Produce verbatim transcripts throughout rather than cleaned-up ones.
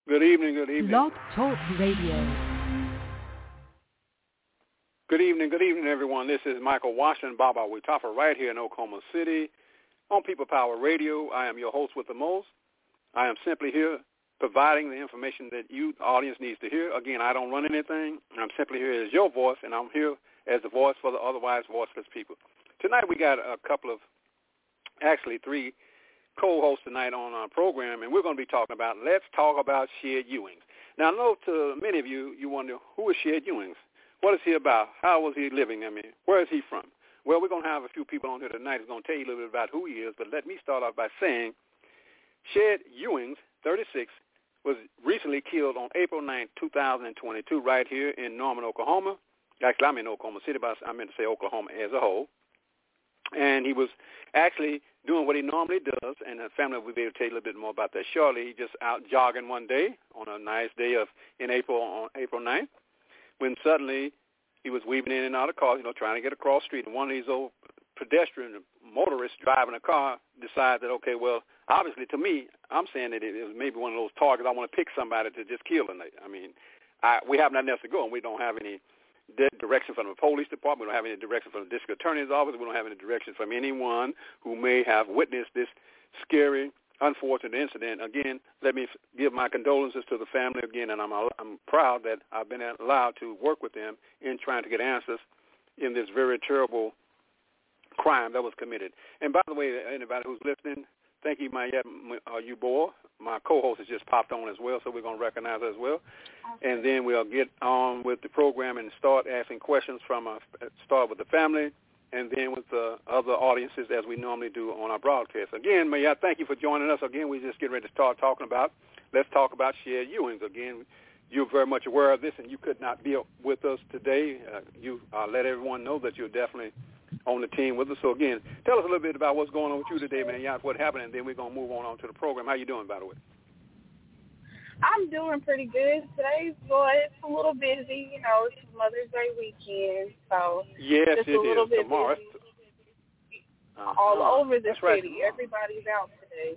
Good evening, good evening. Blog Talk Radio. Good evening, good evening, everyone. This is Michael Washington Baba Witafa right here in Oklahoma City on People Power Radio. I am your host with the most. I am simply here providing the information that you, the audience, needs to hear. Again, I don't run anything. I'm simply here as your voice, and I'm here as the voice for the otherwise voiceless people. Tonight we got a couple of, actually three co-hosts tonight on our program, and we're going to be talking about, let's talk about Shed Ewings. Now, I know to many of you, you wonder, who is Shed Ewings? What is he about? How was he living? I mean, where is he from? Well, we're going to have a few people on here tonight who's going to tell you a little bit about who he is, but let me start off by saying Shed Ewings, thirty-six, was recently killed on April ninth, two thousand twenty-two, right here in Norman, Oklahoma. Actually, I'm in Oklahoma City, but I meant to say Oklahoma as a whole. And he was actually doing what he normally does, and the family will be able to tell you a little bit more about that shortly. He just out jogging one day on a nice day of in April on April ninth, when suddenly he was weaving in and out of cars, you know, trying to get across the street, and one of these old pedestrian motorists driving a car decided that, okay, well, obviously to me, I'm saying that it was maybe one of those targets. I want to pick somebody to just kill tonight. I mean, I, we have nothing else to go, and we don't have any direction from the police department. We don't have any direction from the district attorney's office. We don't have any direction from anyone who may have witnessed this scary, unfortunate incident. Again, let me give my condolences to the family again, and I'm I'm proud that I've been allowed to work with them in trying to get answers in this very terrible crime that was committed. And by the way, anybody who's listening, thank you, my uh, you boy. My co-host has just popped on as well, so we're going to recognize her as well. And then we'll get on with the program and start asking questions from our, start with the family, and then with the other audiences as we normally do on our broadcast. Again, may I thank you for joining us. Again, we're just getting ready to start talking about, let's talk about Shed Ewings. Again, you're very much aware of this, and you could not be with us today. Uh, you uh, let everyone know that you're definitely on the team with us. So, again, tell us a little bit about what's going on with you today, man. Yeah, what happened, and then we're going to move on, on to the program. How you doing, by the way? I'm doing pretty good. Today's, boy, it's a little busy. You know, it's Mother's Day weekend, so yes, just it a little is. bit Tomorrow. busy. Uh-huh. All over the That's right. city. Everybody's out today.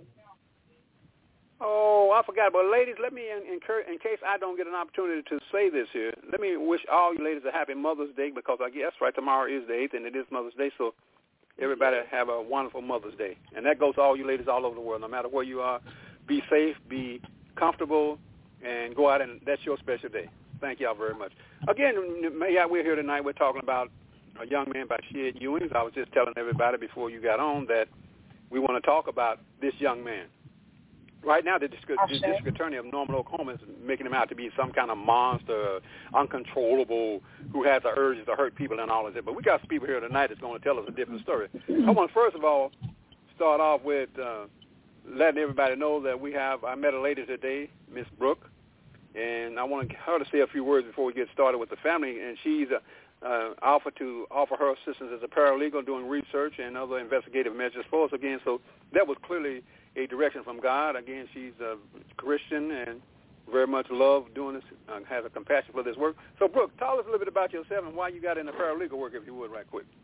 Oh, I forgot. But, ladies, let me, in, in, in case I don't get an opportunity to say this here, let me wish all you ladies a happy Mother's Day, because I guess, right, tomorrow is the eighth, and it is Mother's Day, so everybody have a wonderful Mother's Day. And that goes to all you ladies all over the world. No matter where you are, be safe, be comfortable, and go out, and that's your special day. Thank y'all very much. Again, we're here tonight. We're talking about a young man by Shed Ewings. I was just telling everybody before you got on that we want to talk about this young man. Right now, the district, the district attorney of Norman, Oklahoma is making him out to be some kind of monster, uncontrollable, who has the urges to hurt people and all of that. But we got some people here tonight that's going to tell us a different story. I want to, first of all, start off with uh, letting everybody know that we have, I met a lady today, Miss Brooke, and I want her to say a few words before we get started with the family. And she's uh, uh, offered to offer her assistance as a paralegal doing research and other investigative measures for us again. So that was clearly a direction from God. Again, she's a Christian and very much love doing this, uh, has a compassion for this work. So, Brooke, tell us a little bit about yourself and why you got into paralegal work, if you would, right quick.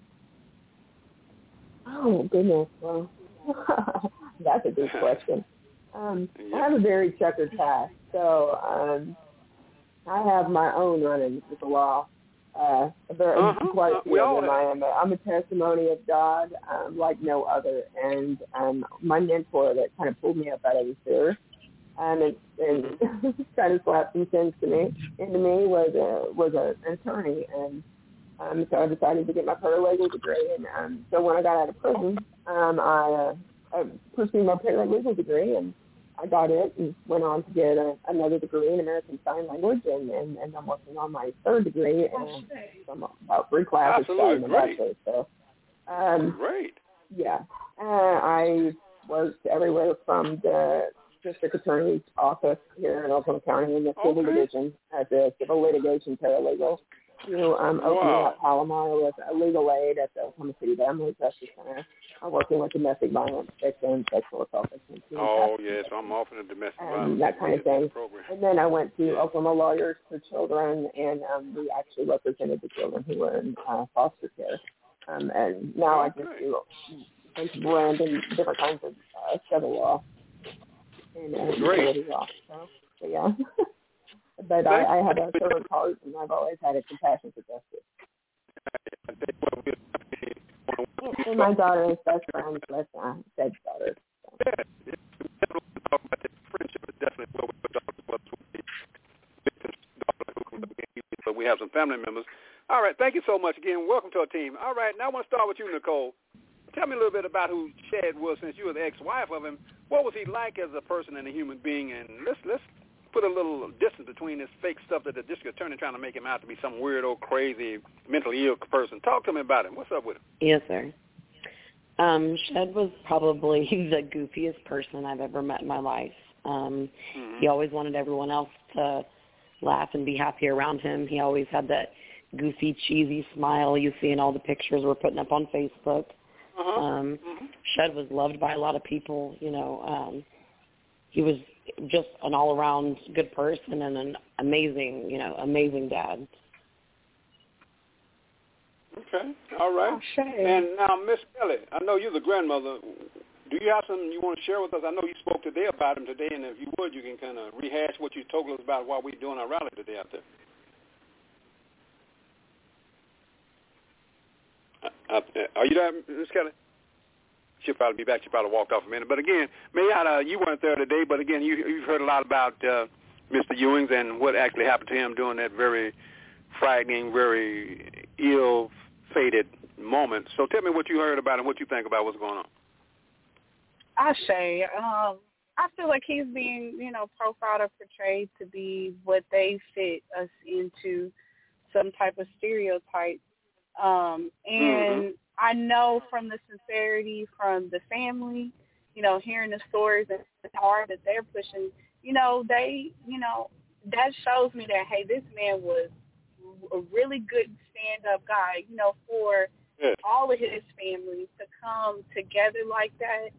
Oh, goodness. Well, that's a good question. Um, yeah. I have a very checkered past, so um, I have my own run-ins with the law. Uh, there are uh-huh. quite a few uh, of them. I am a, I'm a testimony of God um, like no other, and um, my mentor that kind of pulled me up out of the sewer um, and, and mm-hmm. kind of slapped some sense to me into me was a, was a, an attorney, and um, so I decided to get my paralegal degree. And um, so when I got out of prison, um, I, uh, I pursued my paralegal degree, and I got it and went on to get a, another degree in American Sign Language, and, and, and I'm working on my third degree, and I'm about three classes starting in bachelor. So, um, great. Yeah, uh, I worked everywhere from the district attorney's office here in Oklahoma County in the civil okay. division as a civil litigation paralegal to um, opening wow. up Palomar with a legal aid at the Oklahoma City Family Justice Center. I'm working with domestic violence victims, sexual assault victims. Oh, yes, I'm often a domestic um, violence. that kind of thing. And then I went to yeah. Oklahoma Lawyers for Children, and um, we actually represented the children who were in uh, foster care. Um, and now okay. I just do a bunch of random different kinds of uh, civil law and uh, Great. law. So So, yeah. But I, I have a servant's heart, and I've always had a compassion for justice. And my daughter is best friends with uh, Ted's daughter. So. Yeah, we definitely talk about that. Friendship is definitely what we're talking about with the victim's daughter who comes up again, but we have some family members. All right, thank you so much again. Welcome to our team. All right, now I want to start with you, Nicole. Tell me a little bit about who Chad was, since you were the ex-wife of him. What was he like as a person and a human being? And let's let's put a little distance between this fake stuff that the district attorney trying to make him out to be some weirdo, crazy, mentally ill person. Talk to me about him. What's up with him? Yes, sir. Um, Shed was probably the goofiest person I've ever met in my life. Um, mm-hmm. He always wanted everyone else to laugh and be happy around him. He always had that goofy, cheesy smile you see in all the pictures we're putting up on Facebook. Uh-huh. Um, mm-hmm. Shed was loved by a lot of people. You know, um, he was just an all-around good person and an amazing, you know, amazing dad. Okay, all right. Oh, sure. And now, Miss Kelly, I know you're the grandmother. Do you have something you want to share with us? I know you spoke today about him today, and if you would, you can kind of rehash what you told us about while we're doing our rally today out there. Uh, uh, are you there, Miss Kelly? She'll probably be back. She probably walked off a minute. But again, Mayotte, uh, you weren't there today, but again, you, you've heard a lot about uh, Mister Ewings and what actually happened to him during that very frightening, very ill-fated moment. So tell me what you heard about and what you think about what's going on. I say, um, I feel like he's being, you know, profiled or portrayed to be what they fit us into, some type of stereotype. Um, and mm-hmm. I know from the sincerity from the family, you know, hearing the stories and the hard that they're pushing, you know, they, you know, that shows me that, hey, this man was a really good stand-up guy, you know, for yeah. all of his family to come together like that.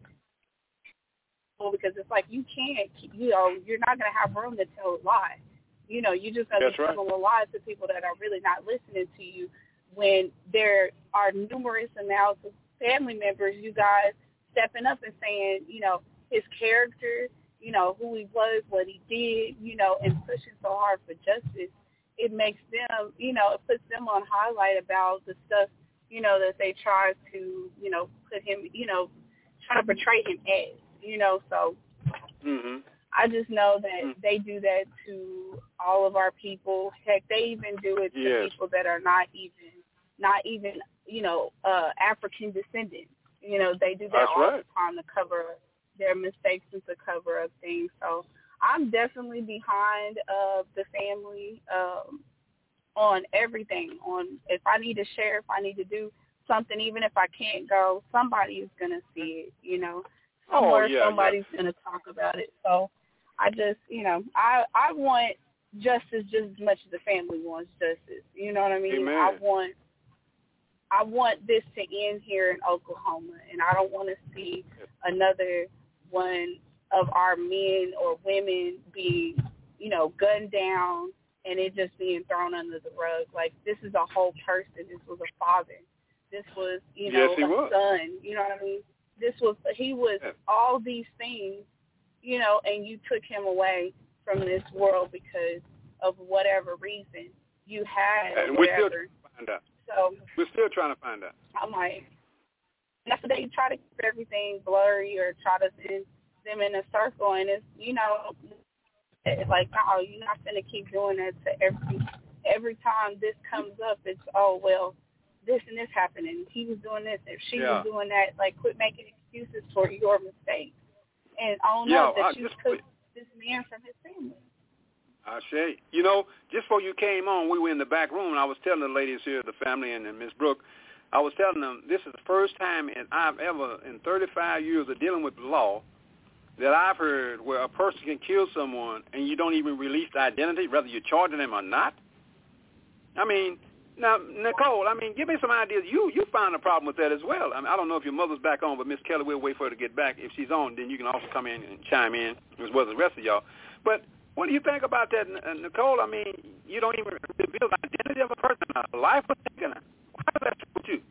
Because it's like you can't, you know, you're not going to have room to tell a lie. You know, you just going to be right. telling a lie to people that are really not listening to you when there are numerous amounts of family members, you guys stepping up and saying, you know, his character, you know, who he was, what he did, you know, and pushing so hard for justice. It makes them, you know, it puts them on highlight about the stuff, you know, that they try to, you know, put him, you know, try to portray him as. You know, so mm-hmm. I just know that mm-hmm. they do that to all of our people. Heck, they even do it to yes. people that are not even, not even, you know, uh, African descendants. You know, they do that That's all right. the time to cover up their mistakes and to cover up things. So I'm definitely behind uh, the family um, on everything. On if I need to share, if I need to do something, even if I can't go, somebody is going to see it, you know. Somewhere oh, yeah, somebody's yeah. going to talk about it. So I just, you know, I I want justice just as much as the family wants justice. You know what I mean? Amen. I want I want this to end here in Oklahoma, and I don't want to see another one of our men or women be, you know, gunned down and it just being thrown under the rug. Like, this is a whole person. This was a father. This was, you know, yes, he a was. son. You know what I mean? This was, he was all these things, you know, and you took him away from this world because of whatever reason you had or and whatever. We're still trying to find out. So we're still trying to find out. I'm like, that's what they try to keep everything blurry or try to send them in a circle, and it's, you know, it's like, no, you're not going to keep doing that to every, every time this comes up, it's, oh, well, this and this happened, and he was doing this, and she yeah. was doing that. Like, quit making excuses for your mistakes, and own yeah, up that I you just, took this man from his family. I say, you know, just before you came on, we were in the back room, and I was telling the ladies here, the family, and, and Miss Brooke, I was telling them this is the first time in, I've ever, in thirty-five years of dealing with the law, that I've heard where a person can kill someone and you don't even release the identity, whether you're charging them or not. I mean, now, Nicole, I mean, give me some ideas. You you found a problem with that as well. I mean, I don't know if your mother's back on, but Miss Kelly, we'll wait for her to get back. If she's on, then you can also come in and chime in, as well as the rest of y'all. But what do you think about that, Nicole? I mean, you don't even reveal the identity of a person. A life was taken. Why does that with you?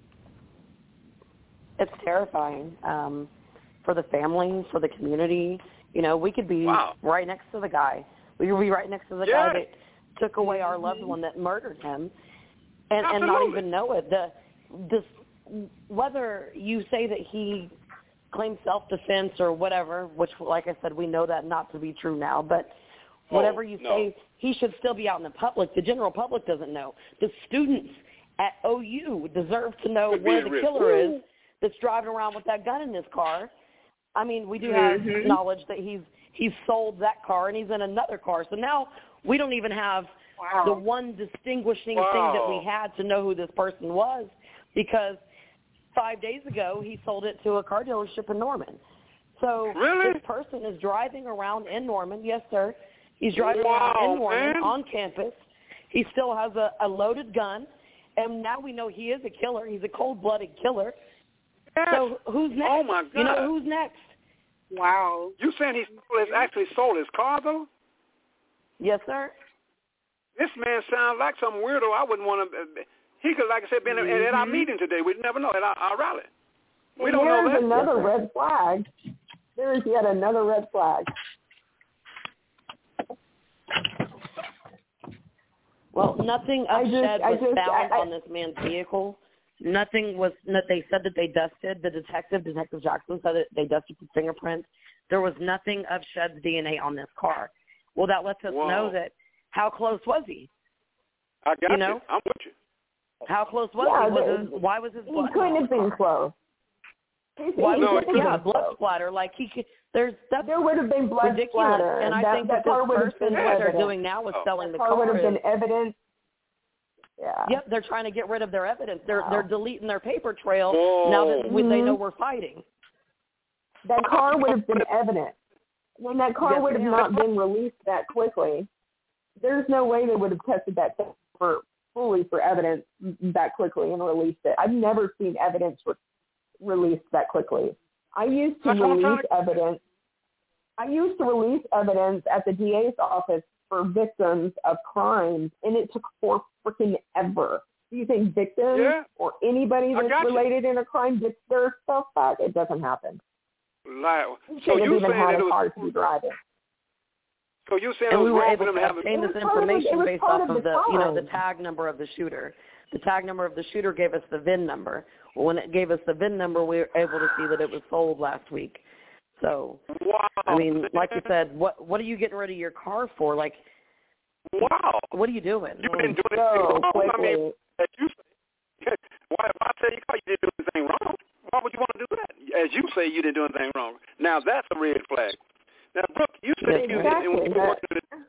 It's terrifying um, for the family, for the community. You know, we could be wow. right next to the guy. We would be right next to the yes. guy that took away our loved one, that murdered him, and, Absolutely. and not even know it. The this whether you say that he claimed self-defense or whatever, which, like I said, we know that not to be true now, but whatever you no. say, he should still be out in the public. The general public doesn't know. The students at O U deserve to know Could where the risk. killer is that's driving around with that gun in his car. I mean, we do have mm-hmm. knowledge that he's he's sold that car and he's in another car. So now we don't even have wow. the one distinguishing wow. thing that we had to know who this person was, because five days ago he sold it to a car dealership in Norman. So really? this person is driving around in Norman. Yes, sir. He's driving wow, around in Norman man. on campus. He still has a, a loaded gun, and now we know he is a killer. He's a cold-blooded killer. Yes. So who's next? Oh, my God. You know, who's next? Wow. You saying he stole his, actually sold his car, though? Yes, sir. This man sounds like some weirdo. I wouldn't want to. He could, like I said, been mm-hmm. at our meeting today. We'd never know, at our, our rally. We and don't know that. There's another red flag. There is yet another red flag. Well, nothing of just, shed was just, found I, I, on this man's vehicle. Nothing was. They said that they dusted. The detective, Detective Jackson, said that they dusted the fingerprints. There was nothing of Shed's D N A on this car. Well, that lets us Whoa. know that how close was he? I got you. Know? you. I'm with you. How close was yeah, he? Was the, his, why was his blood? He couldn't have been close. Why no, was it yeah, blood splatter? Like he could. There's that's there would have been blood ridiculous. splatter, And I that, think that, that, that this person, what they're evidence. doing now is oh. selling that the car. car. would have is, been evidence. Yeah. Yep, they're trying to get rid of their evidence. They're wow. they're deleting their paper trail Whoa. now that we, mm-hmm. they know we're fighting. That car would have been evidence. When that car yes, would have ma'am. not been released that quickly, there's no way they would have tested that for fully for evidence that quickly and released it. I've never seen evidence re- released that quickly. I used to That's release evidence. I used to release evidence at the D A's office for victims of crimes, and it took for freaking ever. Do you think victims yeah. or anybody I that's got related you. in a crime gets their stuff back? It doesn't happen. Like, You so shouldn't you have even saying had that a it car was, to be driving. so you saying And it was we were wrong able for them to to have obtain this It was part of the- information it was based part off of of the the, you know, the crime. tag number of the shooter. The tag number of the shooter gave us the V I N number. Well, when it gave us the V I N number, we were able to see that it was sold last week. So, wow. I mean, like you said, what what are you getting rid of your car for? Like, wow. what are you doing? You didn't do anything So wrong. quickly. I mean, as you say, why, if I tell you you didn't do anything wrong, why would you want to do that? As you say, you didn't do anything wrong. Now, that's a red flag. Now, Brooke, you said you Exactly. when you were working at it.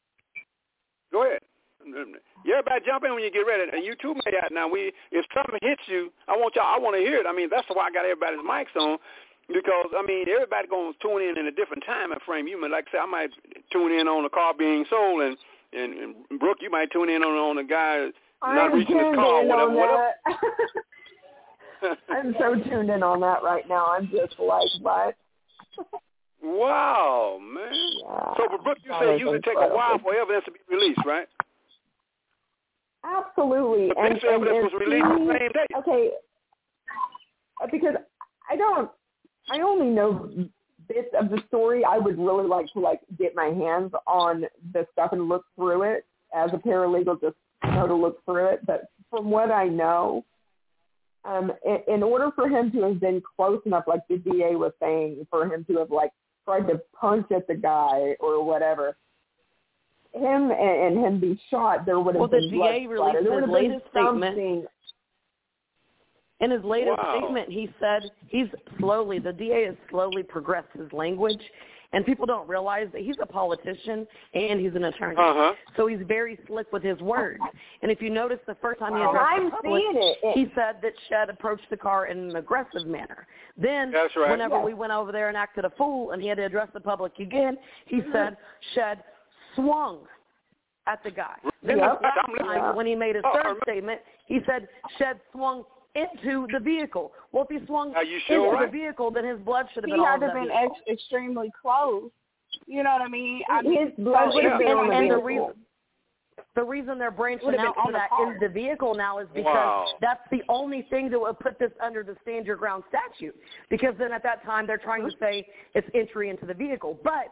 Go ahead. You everybody jump in when you get ready, and you too may out. Now, we if something hits you, I want y'all. I want to hear it. I mean, that's why I got everybody's mics on, because I mean, everybody going to tune in in a different time and frame. You might, like I say, I might tune in on the car being sold, and and, and Brooke, you might tune in on on the guy not I'm reaching his tuned car, in whatever, on whatever. that. I'm so tuned in on that right now. I'm just like, what? Wow, man. Yeah, so, but Brooke, you that say is it usually take a incredible. while for evidence to be released, right? Absolutely. But and, this and evidence was released he, the same day. Okay, uh, because I don't, I only know bits of the story. I would really like to like get my hands on the stuff and look through it as a paralegal, just know to look through it. But from what I know, um, in, in order for him to have been close enough, like the D A was saying, for him to have like tried to punch at the guy or whatever, him and, and him be shot, there would have well, been the blood D A splatter. released There would his have been latest statement. something. In his latest Wow. statement, he said he's slowly, the D A has slowly progressed his language, and people don't realize that he's a politician and he's an attorney. Uh-huh. So he's very slick with his words. And if you notice, the first time he Wow. addressed I'm the public, seeing it. It- he said that Shed approached the car in an aggressive manner. Then, That's right. whenever Yes. we went over there and acted a fool and he had to address the public again, he said Shed swung at the guy. Then Yep. the last I'm listening. time, when he made his Oh, third I'm- statement, he said Shed swung into the vehicle. Well, if he swung Are you sure, into right? the vehicle, then his blood should have He been all had over to that been vehicle. ex- extremely close. You know what I mean? I His mean, blood so would it- have been and, on the and the vehicle. reason the reason they're branching Would have out been to on the that car. is the vehicle now is because Wow. that's the only thing that would put this under the stand your ground statute. Because then at that time they're trying to say it's entry into the vehicle. But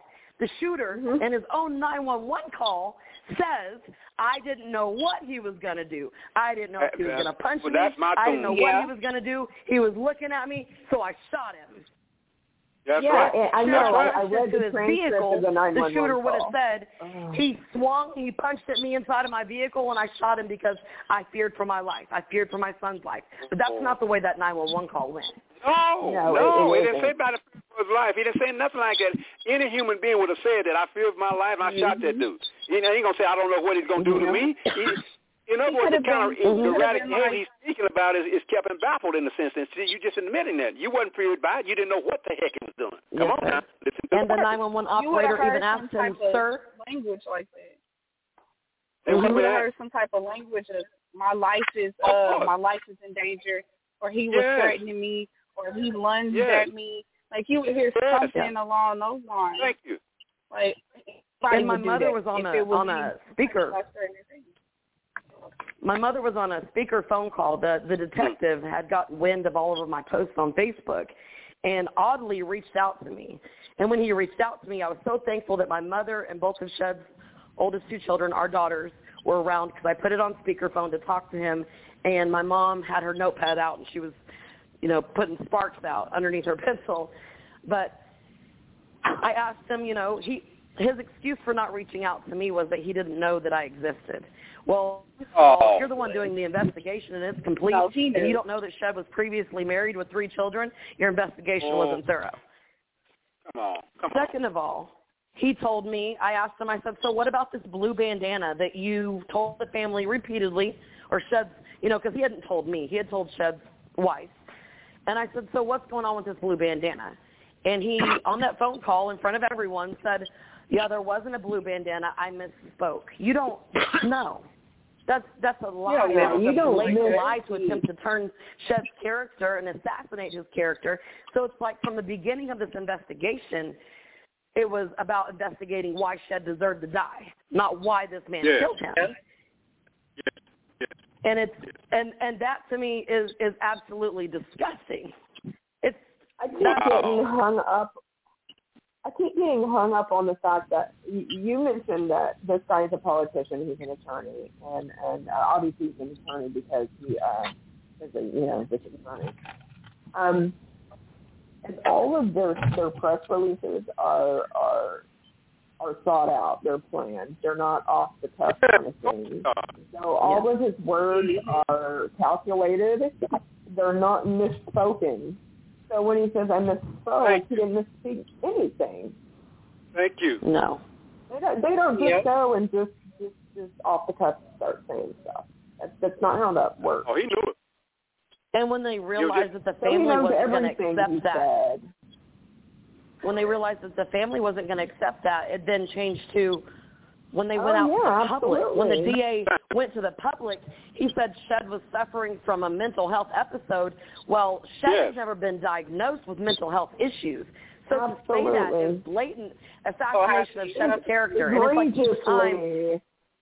The shooter mm-hmm. in his own nine one one call says, I didn't know what he was going to do. I didn't know if he was going to punch well, me. That's my I didn't know yeah. what he was going to do. He was looking at me, so I shot him. That's yeah, right. I know. I, I read to the his transcript vehicle, of the nine one one the shooter would have call. said, oh. he swung, he punched at me inside of my vehicle, and I shot him because I feared for my life. I feared for my son's life. But that's not the way that nine one one call went. No, no, no, it, it he didn't say about the fear for his life. He didn't say nothing like that. Any human being would have said that I fear for my life and I mm-hmm. shot that dude. He, he ain't going to say, I don't know what he's going to do to me. He, in other words, the kind of erratic game he's speaking about is, is kept him baffled in the sense that you just admitting that. You wasn't feared by it. You didn't know what the heck he was doing. Come yes, on now. Listen to and the nine one one operator even asked him, sir. Language like that. And you we would have heard some type of language of my life is uh my life is in danger, or he was yes. threatening me, or he lunged yes. at me. Like you would hear yes. something yeah. along those lines. Thank you. Like and my mother was on a on a speaker. My mother was on a speaker phone call. The the detective had gotten wind of all of my posts on Facebook and oddly reached out to me. And when he reached out to me, I was so thankful that my mother and both of Shed's oldest two children, our daughters, were around because I put it on speakerphone to talk to him. And my mom had her notepad out and she was, you know, putting sparks out underneath her pencil. But I asked him, you know, he his excuse for not reaching out to me was that he didn't know that I existed. Well, oh. if you're the one doing the investigation and it's complete, no, and you don't know that Shed was previously married with three children, your investigation oh. wasn't thorough. Come on, come Second on. of all, he told me, I asked him, I said, so what about this blue bandana that you told the family repeatedly, or Shed's, you know, because he hadn't told me. He had told Shed's wife. And I said, so what's going on with this blue bandana? And he, on that phone call in front of everyone, said, yeah, there wasn't a blue bandana. I misspoke. You don't know. That's that's a lie. Yeah, yeah. You a don't blatant lie to attempt to turn Shed's character and assassinate his character. So it's like from the beginning of this investigation, it was about investigating why Shed deserved to die, not why this man yeah. killed him. Yeah. Yeah. And it's and, and that to me is, is absolutely disgusting. It's I keep wow. getting hung up. I keep getting hung up on the fact that you, you mentioned that this guy is a politician. He's an attorney, and and uh, obviously he's an attorney because he uh, is a you know this attorney. Um, and all of their their press releases are are are thought out. They're planned. They're not off the cuff kind of things. So all yeah. of his words are calculated. They're not misspoken. So when he says I misspoke, he didn't misspeak anything. Thank you. No. They don't, they don't just yep. go and just, just, just off the cuff start saying stuff. That's, that's not how that works. Oh, he knew it. And when they realized that the so family wasn't going to accept that, said. when they realized that the family wasn't going to accept that, it then changed to when they went oh, out yeah, to the public. absolutely. When the D A went to the public, he said Shed was suffering from a mental health episode. Well, Shed yes. has never been diagnosed with mental health issues. So absolutely. to say that is blatant assassination of Shed's character. And it's like each time,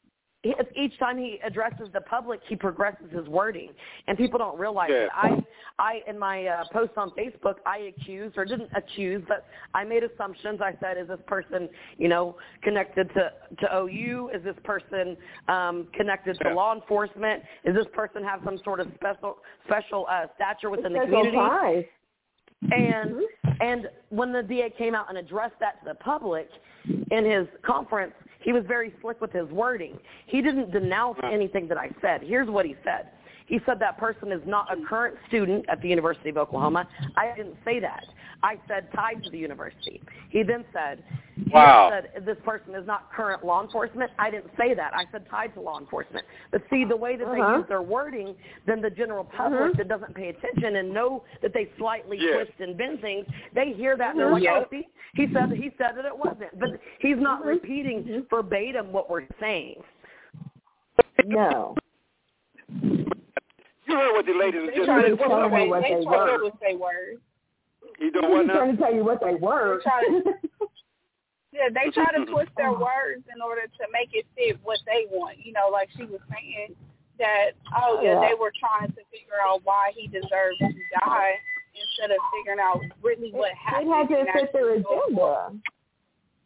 each time he addresses the public, he progresses his wording, and people don't realize yeah. it. I, I, in my uh, post on Facebook, I accused, or didn't accuse, but I made assumptions. I said, is this person, you know, connected to, to O U? Is this person um, connected to yeah. law enforcement? Is this person have some sort of special special uh, stature within the special community? Ties. And and when the D A came out and addressed that to the public in his conference, he was very slick with his wording. He didn't denounce anything that I said. Here's what he said. He said that person is not a current student at the University of Oklahoma. I didn't say that. I said tied to the university. He then said, he wow. said this person is not current law enforcement. I didn't say that. I said tied to law enforcement. But see, the way that uh-huh. they use their wording, then the general public uh-huh. that doesn't pay attention and know that they slightly yes. twist and bend things, they hear that and they're like, yes. oh, see, he said, he said that it wasn't. But he's not uh-huh. repeating uh-huh. verbatim what we're saying. No. You heard what the ladies They just try said. to tell What me what they they try were. to say words. You doing what now? trying to tell you what they were. Yeah, they try to twist their words in order to make it fit what they want. You know, like she was saying that, oh, yeah, yeah. they were trying to figure out why he deserved to die instead of figuring out really what it, happened. It had to fit their agenda.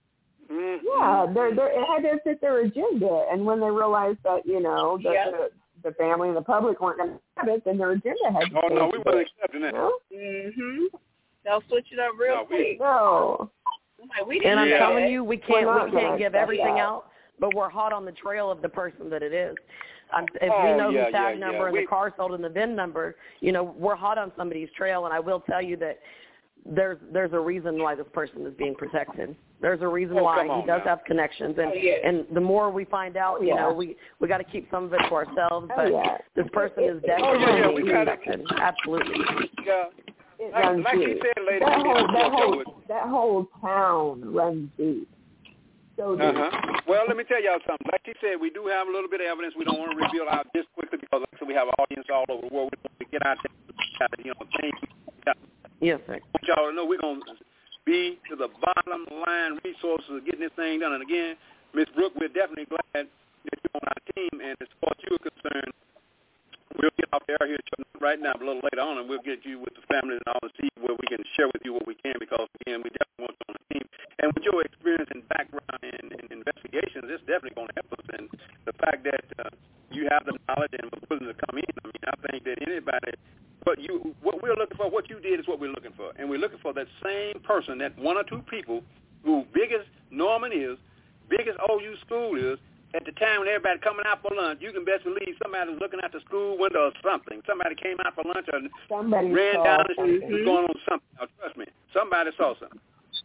Mm-hmm. Yeah, they're, they're, it had to fit their agenda. And when they realized that, you know, that yep. the, the family and the public weren't going to have it, then their agenda had to Oh, change. no, we weren't accepting that. You know? Mm-hmm. They'll switch it up real no, quick. No. Like, we didn't and I'm yeah. telling you, we can't We're we not can't give gonna everything accept out, but we're hot on the trail of the person that it is. Um, if Oh, we know yeah, the tag yeah, number yeah. and We, the car sold and the V I N number, you know, we're hot on somebody's trail, and I will tell you that there's there's a reason why this person is being protected. There's a reason Oh, why come on he does now. have connections, and Oh, yeah. and the more we find out, you Yeah. know, we we got to keep some of it to ourselves. Oh, But yeah. this person is Oh, definitely yeah, yeah, we being got it. protected. Absolutely. yeah. It Like, runs like you deep. said, lady, that we whole, did that, a whole, with, that whole town runs deep. So deep. Uh-huh. Well, let me tell y'all something. Like you said, we do have a little bit of evidence. We don't want to reveal out this quickly because like I said, we have an audience all over the world. We want to get out there, you know, things. Yes, sir. I want y'all to know we're going to be to the bottom line resources of getting this thing done. And again, Miz Brooke, we're definitely glad that you're on our team. And as far as you're concerned, we'll get off the air here right now, but a little later on, and we'll get you with the family and all and see where we can share with you what we can because, again, we definitely want you on the team. And with your experience and background in, in investigations, it's definitely going to help us. And the fact that uh, you have the knowledge and were willing to come in, I mean, I think that anybody, but you, what we're looking for, what you did is what we're looking for. And we're looking for that same person, that one or two people who big as Norman is, big as O U school is, at the time when everybody coming out for lunch, you can best believe somebody was looking out the school window or something. Somebody came out for lunch or Somebody ran saw down and something. was going on something. Now, trust me, somebody saw something.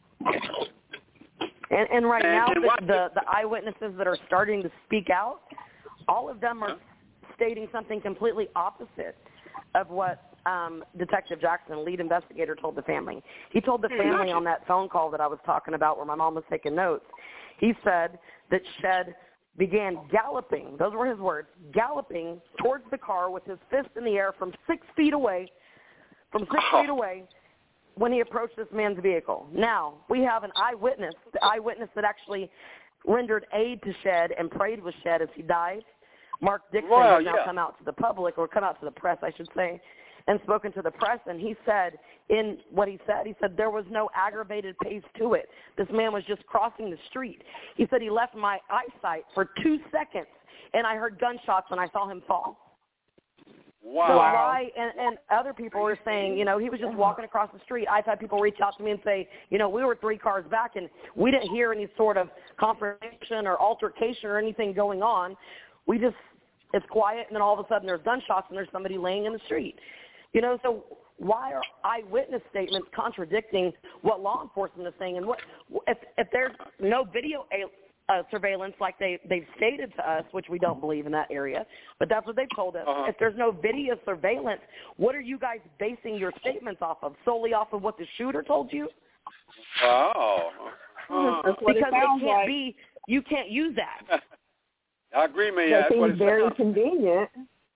And, and right And- now, and the, what- the, the eyewitnesses that are starting to speak out, all of them are Huh? stating something completely opposite of what um, Detective Jackson, lead investigator, told the family. He told the family on that phone call that I was talking about where my mom was taking notes, he said that Shed began galloping, those were his words, galloping towards the car with his fist in the air from six feet away, from six Oh. feet away, when he approached this man's vehicle. Now, we have an eyewitness, the eyewitness that actually rendered aid to Shed and prayed with Shed as he died. Mark Dixon Well, has now yeah. come out to the public, or come out to the press, I should say, and spoken to the press, and he said, in what he said, he said there was no aggravated pace to it. This man was just crossing the street. He said he left my eyesight for two seconds, and I heard gunshots, and I saw him fall. Wow. So why, and, and other people were saying, you know, he was just walking across the street. I've had people reach out to me and say, you know, we were three cars back, and we didn't hear any sort of confrontation or altercation or anything going on. We just, it's quiet, and then all of a sudden there's gunshots, and there's somebody laying in the street. You know, so why are eyewitness statements contradicting what law enforcement is saying? And what if, if there's no video uh, surveillance like they, they've stated to us, which we don't believe in that area, but that's what they've told us. Uh-huh. If there's no video surveillance, what are you guys basing your statements off of? Solely off of what the shooter told you? Wow. Uh, That's what Because it sounds it can't like. be, you can't use that. I agree, man. Yeah, That that's what seems it very sounds. convenient.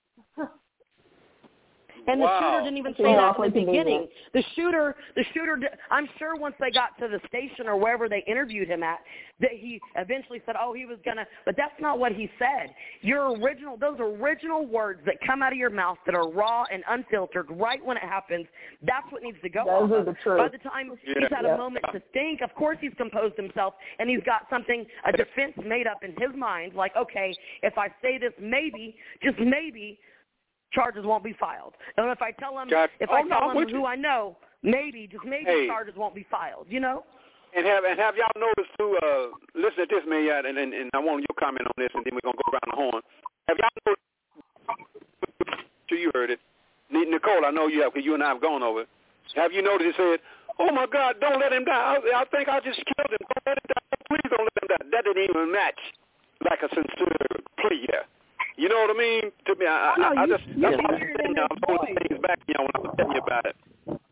And Wow. the shooter didn't even It's say that in the awfully convenient. beginning. The shooter, the shooter, di- I'm sure once they got to the station or wherever they interviewed him at, that he eventually said, oh, he was going to, but that's not what he said. Your original, those original words that come out of your mouth that are raw and unfiltered right when it happens, that's what needs to go Those off are of. the truth. By the time Yeah. he's had Yep. a moment to think, of course he's composed himself, and he's got something, a defense made up in his mind, like, okay, if I say this, maybe, just maybe, charges won't be filed. And if I tell him, Got- if oh, I no, tell I'm him with who you. I know, maybe, just maybe Hey. charges won't be filed, you know? And have and have y'all noticed too? Uh, listen to this, man, yeah, and, and and I want your comment on this, and then we're gonna go around the horn. Have y'all noticed? Sure, you heard it, Nicole. I know you have, because you and I have gone over it. Have you noticed? It said, "Oh my God, don't let him die. I, I think I just killed him. Don't let him die. Please don't let him die." That didn't even match like a sincere plea here. You know what I mean? To me, I, Oh, no, I, I you- just you that's can why I'm hear it saying in I'm his holding voice. things back, you know, when I was telling you about it.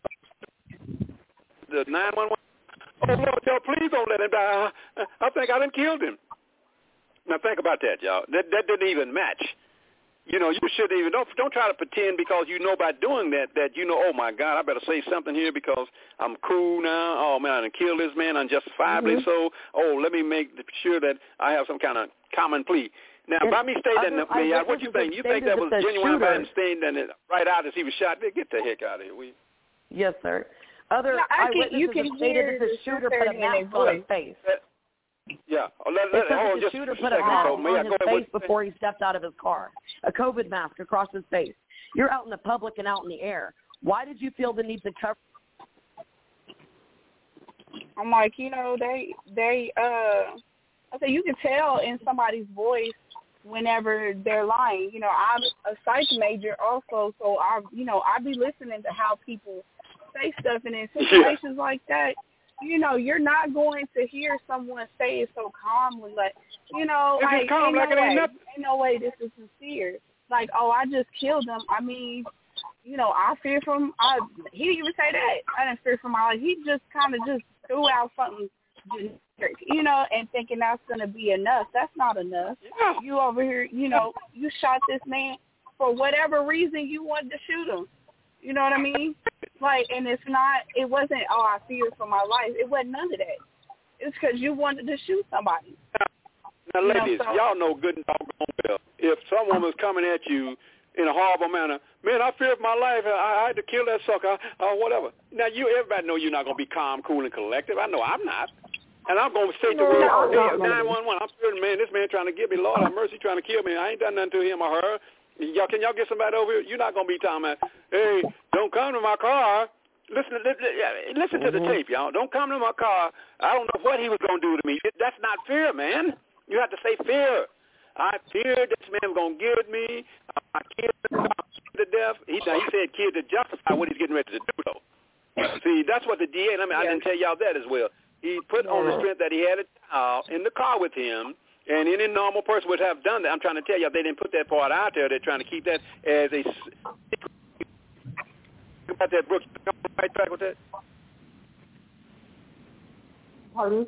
The nine one one. Oh Lord, y'all, please don't let him die. I, I think I done killed him. Now think about that, y'all. That that didn't even match. You know, you shouldn't even don't don't try to pretend because you know by doing that that you know, oh my God, I better say something here because I'm cool now. Oh man, I done killed this man unjustifiably. Mm-hmm. So, oh, let me make sure that I have some kind of common plea. Now, And by me stating other that, man, what you eyewitnesses think? have You think stated that was that the genuine by him shooter- saying that it right out as he was shot? Get the heck out of here, will you? Yes, sir. Other No, I can- eyewitnesses you can have stated hear that the the shooter put a sincerity in their mask on his voice. face. That, Yeah. Oh, let, They let, said hold that on the just shooter a put a second, mask so, on man, his go ahead face with- before he stepped out of his car, a COVID mask across his face. You're out in the public and out in the air. Why did you feel the need to cover? I'm like, you know, they, they, uh, I say you can tell in somebody's voice whenever they're lying. You know, I'm a psych major also, so I, you know, I be listening to how people say stuff, and in situations yeah. like that, you know, you're not going to hear someone say it so calmly, like, you know, it's like, calm, ain't, like no it ain't, way, nothing. ain't no way this is sincere. Like, oh, I just killed him. I mean, you know, I fear from, I, he didn't even say that. I didn't fear for my life. He just kind of just threw out something generic, you know, and thinking that's going to be enough. That's not enough. Yeah. You over here, you know, you shot this man for whatever reason you wanted to shoot him. You know what I mean? Like, and it's not, it wasn't, oh, I fear for my life. It wasn't none of that. It's because you wanted to shoot somebody. Now, you ladies, know, so, y'all know good and doggone well. If someone was coming at you in a horrible manner, man, I fear for my life. I, I had to kill that sucker or whatever. Now, you, everybody know you're not going to be calm, cool, and collective. I know I'm not. And I'm going to say to word, no, hey, nine one one, I'm fearing, man, this man trying to get me. Lord have mercy, trying to kill me. I ain't done nothing to him or her. Y'all, can y'all get somebody over here? You're not going to be talking about, hey, don't come to my car. Listen, listen, listen to mm-hmm. the tape, y'all. Don't come to my car. I don't know what he was going to do to me. That's not fear, man. You have to say fear. I fear this man's going to get me. I killed him to death. He, he said kid to justify what he's getting ready to do, though. See, that's what the D A, I mean, I didn't tell y'all that as well. He put on the strength that he had a child in the car with him, and any normal person would have done that. I'm trying to tell y'all, they didn't put that part out there. They're trying to keep that as a secret. About that, Brooks, you on the right track with that? Pardon?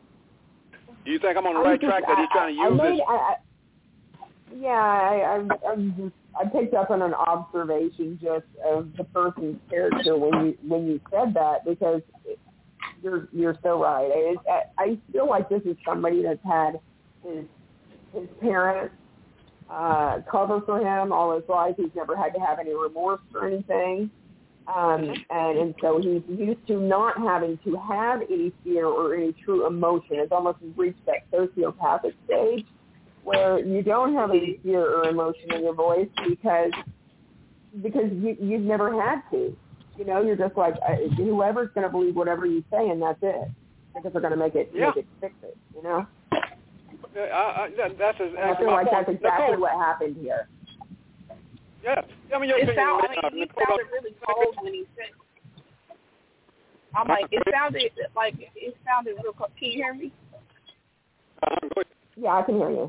Do you think I'm on the I'm right just, track that he's I, trying to I, use I made, this? I, I, yeah, I, I, I'm just, I picked up on an observation just of the person's character when you when you said that, because you're you're so right. I, I feel like this is somebody that's had his his parents uh, cover for him all his life. He's never had to have any remorse for anything. Um, and, and so he's used to not having to have any fear or any true emotion. It's almost reached that sociopathic stage where you don't have any fear or emotion in your voice because because you, you've never had to. You know, you're just like, uh, whoever's going to believe whatever you say, and that's it. Because they're going to make it, yeah. make it fix it, you know? I, I, that, that's exactly I feel my like point. that's exactly Nicole, what happened here. Yeah. I mean, your it opinion, sound, I uh, mean, he Nicole, sounded really cold when he said, I'm like, it sounded like, it sounded real cold. Can you hear me? Uh, go ahead. Yeah, I can hear you.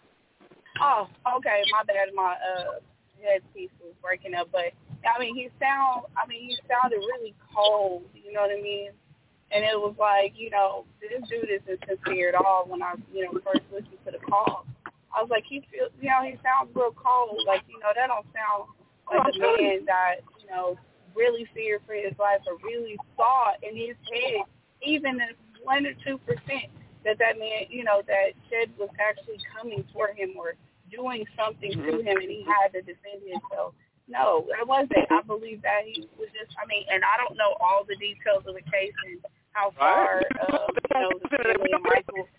Oh, okay. My bad. My uh, headpiece was breaking up. But, I mean, he sound. I mean, he sounded really cold. You know what I mean? And it was like, you know, this dude isn't sincere at all when I, you know, first listened to the call. I was like, he feels, you know, he sounds real cold. Like, you know, that don't sound like a man that, you know, really feared for his life or really saw in his head, even if one or two percent that that man, you know, that Shed was actually coming for him or doing something to him and he had to defend himself. No, it wasn't. I believe that he was just, I mean, and I don't know all the details of the case and how far, um, you know, the family and Michael,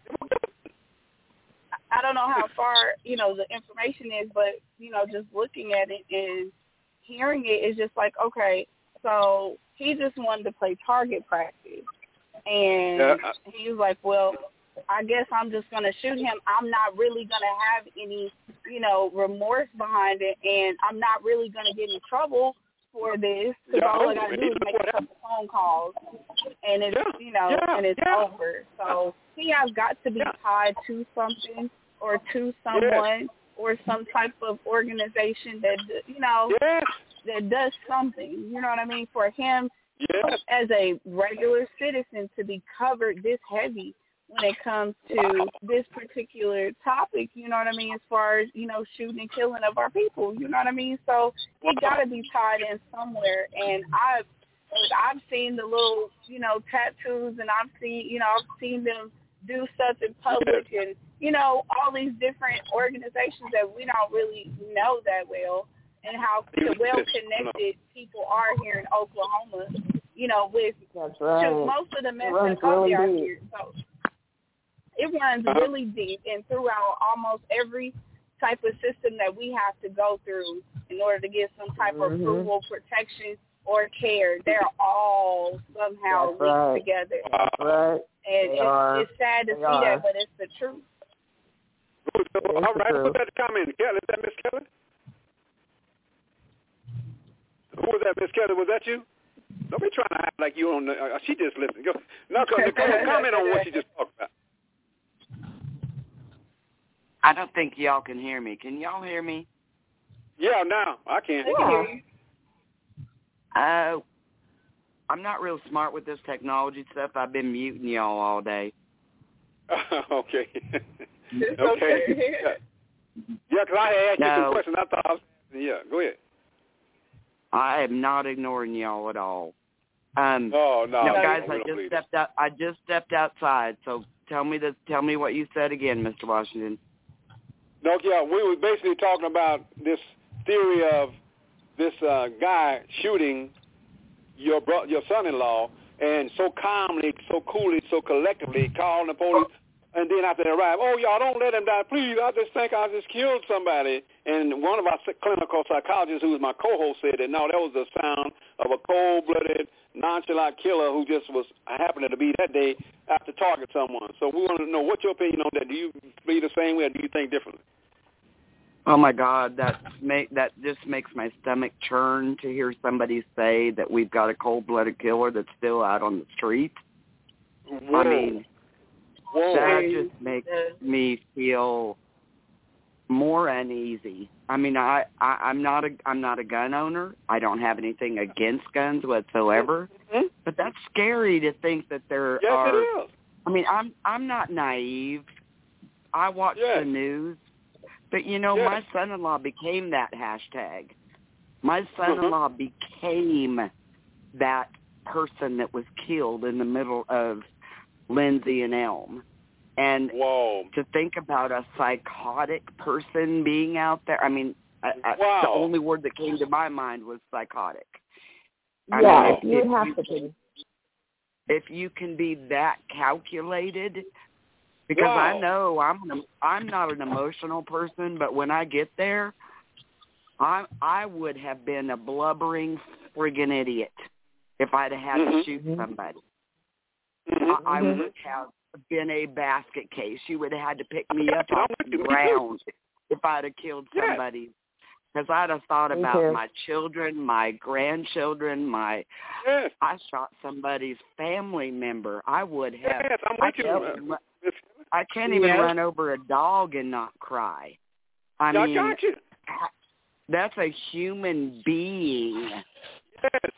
I don't know how far, you know, the information is, but, you know, just looking at it and hearing it is just like, okay, so he just wanted to play target practice. And yeah. he was like, well, I guess I'm just going to shoot him. I'm not really going to have any, you know, remorse behind it, and I'm not really going to get in trouble for this because yeah, all I got to do is make a couple phone calls, and it's, yeah, you know, yeah, and it's yeah. over. So he has got to be yeah. tied to something or to someone yes. or some type of organization that, you know, yes. that does something. You know what I mean? For him yes. as a regular citizen to be covered this heavy when it comes to this particular topic, you know what I mean, as far as, you know, shooting and killing of our people, you know what I mean? So he got to be tied in somewhere. And I've, I've seen the little, you know, tattoos, and I've seen, you know, I've seen them do stuff in public and, you know, all these different organizations that we don't really know that well, and how well-connected people are here in Oklahoma, you know, with That's right. most of the mess that goes out here. So, it runs uh-huh. really deep and throughout almost every type of system that we have to go through in order to get some type mm-hmm. of approval, protection, or care. They're all somehow That's linked right. together. That's right. And they it's, are. it's sad to they see are. that, but it's the truth. All right, who was that comment? Kelly, is that Miss Kelly? Who was that, Miss Kelly? Was that you? Don't be trying to act like you on the, uh, she just listened. Go, no, comment on what she just talked about. I don't think y'all can hear me. Can y'all hear me? Yeah, now I can. Yeah. Uh, I'm not real smart with this technology stuff. I've been muting y'all all day. okay. It's okay. okay. Yeah, because I had asked no, you some questions. I thought I was, yeah, go ahead. I am not ignoring y'all at all. Um, oh no, no, no guys, no, I just stepped out. I just stepped outside. So tell me the tell me what you said again, Mister Washington. No, yeah, we were basically talking about this theory of this uh, guy shooting your bro- your son-in-law, and so calmly, so coolly, so collectively calling the police. And then after they arrive, oh, y'all don't let him die, please. I just think I just killed somebody. And one of our clinical psychologists, who was my co-host, said that, no, that was the sound of a cold-blooded, nonchalant killer who just was happening to be that day after target someone. So we want to know what's your opinion on that. Do you feel the same way, or do you think differently? Oh my God, that make that just makes my stomach churn to hear somebody say that we've got a cold-blooded killer that's still out on the street. Whoa. I mean, Whoa. that just makes me feel more uneasy. I mean, I, I I'm not a I'm not a gun owner. I don't have anything against guns whatsoever. Mm-hmm. But that's scary to think that there yes, are. It is. I mean, I'm I'm not naive. I watch yes. the news. But, you know, yes. my son-in-law became that hashtag. My son-in-law uh-huh. became that person that was killed in the middle of Lindsay and Elm. And Whoa. to think about a psychotic person being out there, I mean, I, I, wow. the only word that came to my mind was psychotic. I yeah, mean, if, you would if have you to can, be. If you can be that calculated... Because wow. I know I'm an, I'm not an emotional person, but when I get there, I I would have been a blubbering friggin' idiot if I'd have had mm-hmm. to shoot somebody. Mm-hmm. I, I mm-hmm. would have been a basket case. You would have had to pick me up off the ground if I'd have killed somebody. Because I'd have thought me about too. my children, my grandchildren, my yes. I shot somebody's family member. I would have. Yes, I'm with I you. I can't even yeah. run over a dog and not cry. I yeah, mean, I got you. that's a human being. Yes.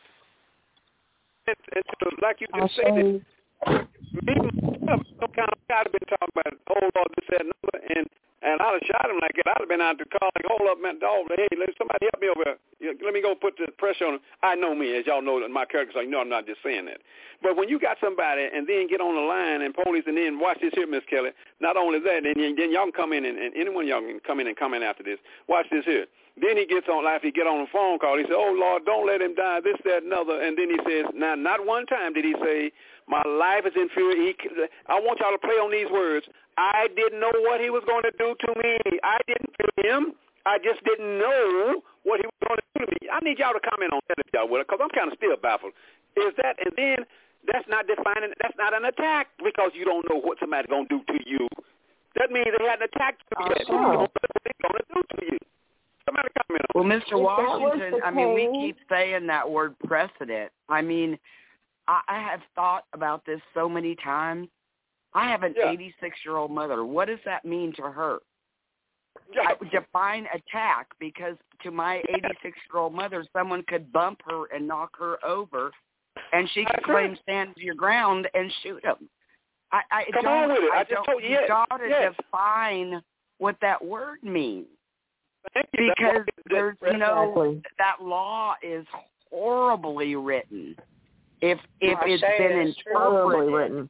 And, and so, like you just I'll said, it, me myself, some kind of I'd have been talking about, oh, Lord, this, that, and other, and, and I'd have shot him like that. I'd have been out to call, like, hold up, man, dog, hey, let somebody help me over here. Let me go put the pressure on him. I know me, as y'all know, my character, so you know I'm not just saying that. But when you got somebody and then get on the line and police and then watch this here, Miss Kelly, not only that, then, then y'all can come in and, and anyone y'all can come in and comment after this. Watch this here. Then he gets on, like he get on a phone call. He says, oh, Lord, don't let him die, this, that, and other. And then he says, now, not one time did he say, my life is in fear. He, I want y'all to play on these words. I didn't know what he was going to do to me. I didn't fear him. I just didn't know what he was going to do to me. I need y'all to comment on that if y'all will, because I'm kind of still baffled. Is that, and then that's not defining, that's not an attack because you don't know what somebody's going to do to you. That means they hadn't attacked you yet. So you don't know what they're going to do to you. Somebody comment on Well, Mister Washington, I mean, we case, keep saying that word precedent. I mean, I, I have thought about this so many times. I have an eighty-six-year-old mother. What does that mean to her? Yeah. I define attack because to my eighty-six-year-old mother, someone could bump her and knock her over, and she could claim stand your ground and shoot him. I, I Come don't, on with it. I, I just don't, told you. You yes. got to yes. define what that word means. Thank you. Because there's, you know, exactly. that law is horribly written. If if I it's say been it's horribly interpreted, written.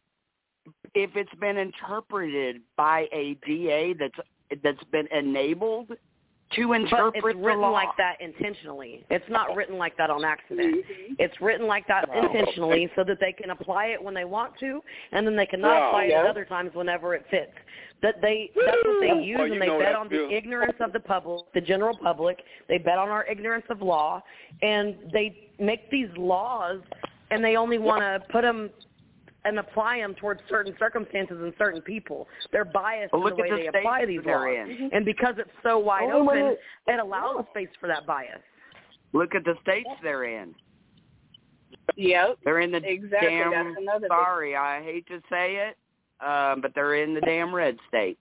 if it's been interpreted by a D A that's that's been enabled to interpret but it's the written law. like that intentionally. It's not written like that on accident. Mm-hmm. It's written like that wow. intentionally so that they can apply it when they want to, and then they cannot wow. apply it yeah. at other times whenever it fits. That they that's what they use, well, and they bet on the ignorance of the public, the general public. They bet on our ignorance of law, and they make these laws, and they only want to put them and apply them towards certain circumstances and certain people. They're biased well, in the way the they apply these laws. in. And because it's so wide oh, open, it, it allows yeah. space for that bias. Look at the states they're in. Yep. They're in the exactly. damn, That's another sorry, big... I hate to say it, um, but they're in the damn red state.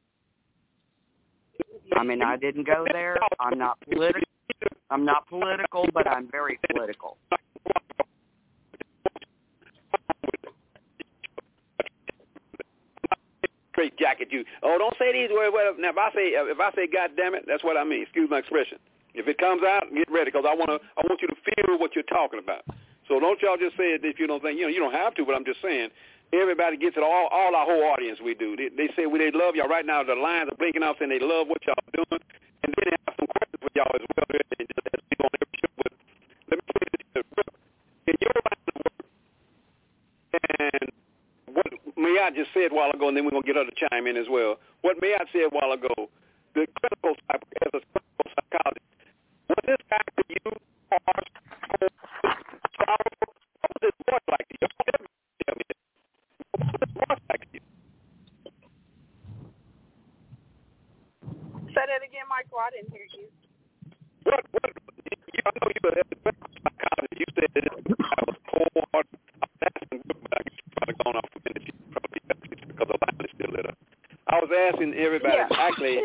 I mean, I didn't go there. I'm not political. I'm not political, but I'm very political. Straight jacket you. Oh, don't say these words. Now, if I say, if I say, God damn it, that's what I mean. Excuse my expression. If it comes out, get ready, because I want to. I want you to feel what you're talking about. So don't y'all just say it if you don't think. You know, you don't have to, but I'm just saying. Everybody gets it. All, all our whole audience, we do. They, they say we they love y'all. Right now, the lines are blinking out saying they love what y'all doing, and then they have some questions for y'all as well. As we go on every show. But let me say this: in your line of work, and what Mayat just said a while ago, and then we're going to get her to chime in as well. What Mayat said a while ago, the clinical as a clinical psychologist, was this guy to you harsh, cold, sorrowful? What was his voice like to you? Tell me that. What was his voice like to you? Say that again, Michael. I didn't hear you. What? What? You, I know you were as a clinical psychologist. You said that this guy was cold, hard. I'm asking, but you've probably gone off a minute. Because the line is still lit up. I was asking everybody, yeah. actually.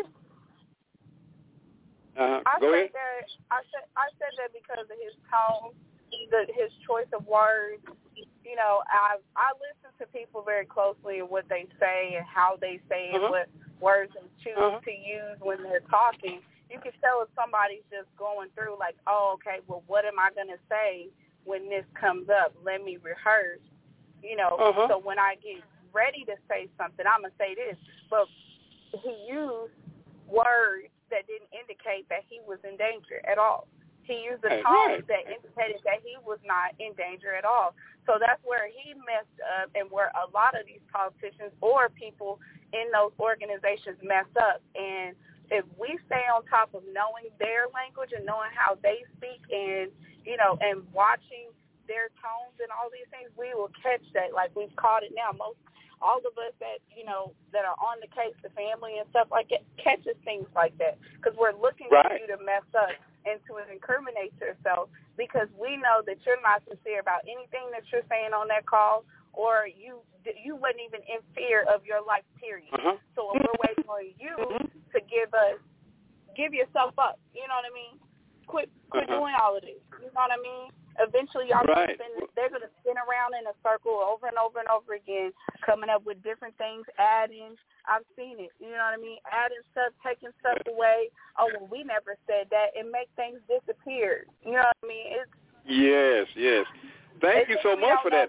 Uh, I go said ahead. that. I said I said that because of his tone, the, his choice of words. You know, I I listen to people very closely and what they say and how they say it, uh-huh. what words they choose uh-huh. to use when they're talking. You can tell if somebody's just going through like, oh, okay, well, what am I gonna say when this comes up? Let me rehearse. You know, uh-huh. so when I get ready to say something, I'm going to say this. But he used words that didn't indicate that he was in danger at all. He used a tone right. that indicated that he was not in danger at all. So that's where he messed up and where a lot of these politicians or people in those organizations mess up. And if we stay on top of knowing their language and knowing how they speak and, you know, and watching their tones and all these things, we will catch that. Like we've caught it now. Most all of us that, you know, that are on the case, the family and stuff like that, catches things like that because we're looking right. for you to mess up and to incriminate yourself because we know that you're not sincere about anything that you're saying on that call or you you wasn't even in fear of your life, period. Uh-huh. So we're waiting on you to give us, give yourself up. You know what I mean? Quit, quit uh-huh. doing all of this. You know what I mean? Eventually, y'all right. gonna spin, they're going to spin around in a circle over and over and over again, coming up with different things, adding. I've seen it. You know what I mean? Adding stuff, taking stuff away. Oh, well, we never said that. And make things disappear. You know what I mean? It's, yes, yes. Thank you so much for that.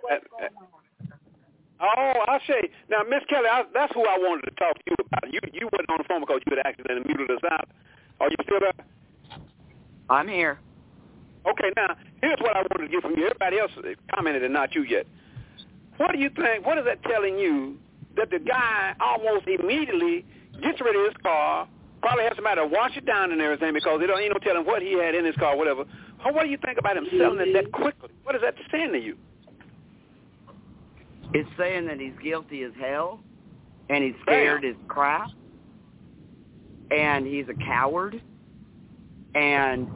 Oh, I say. Now, Miss Kelly, I, that's who I wanted to talk to you about. You you wasn't on the phone because you had accidentally muted us out. Are you still there? I'm here. Okay, now, here's what I wanted to get from you. Everybody else commented and not you yet. What do you think, what is that telling you that the guy almost immediately gets rid of his car, probably has somebody to wash it down and everything because they don't ain't no telling what he had in his car or whatever. What do you think about him selling it that quickly? What is that saying to you? It's saying that he's guilty as hell and he's scared Damn. as crap and he's a coward and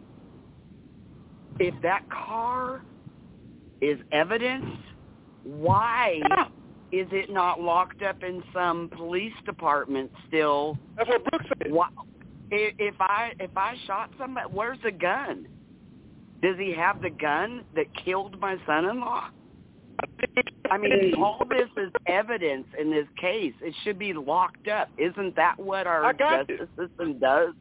if that car is evidence, why yeah. is it not locked up in some police department still? That's what Brooks said. Why, if I if I shot somebody, where's the gun? Does he have the gun that killed my son-in-law? I mean, all this is evidence in this case. It should be locked up. Isn't that what our justice you. system does?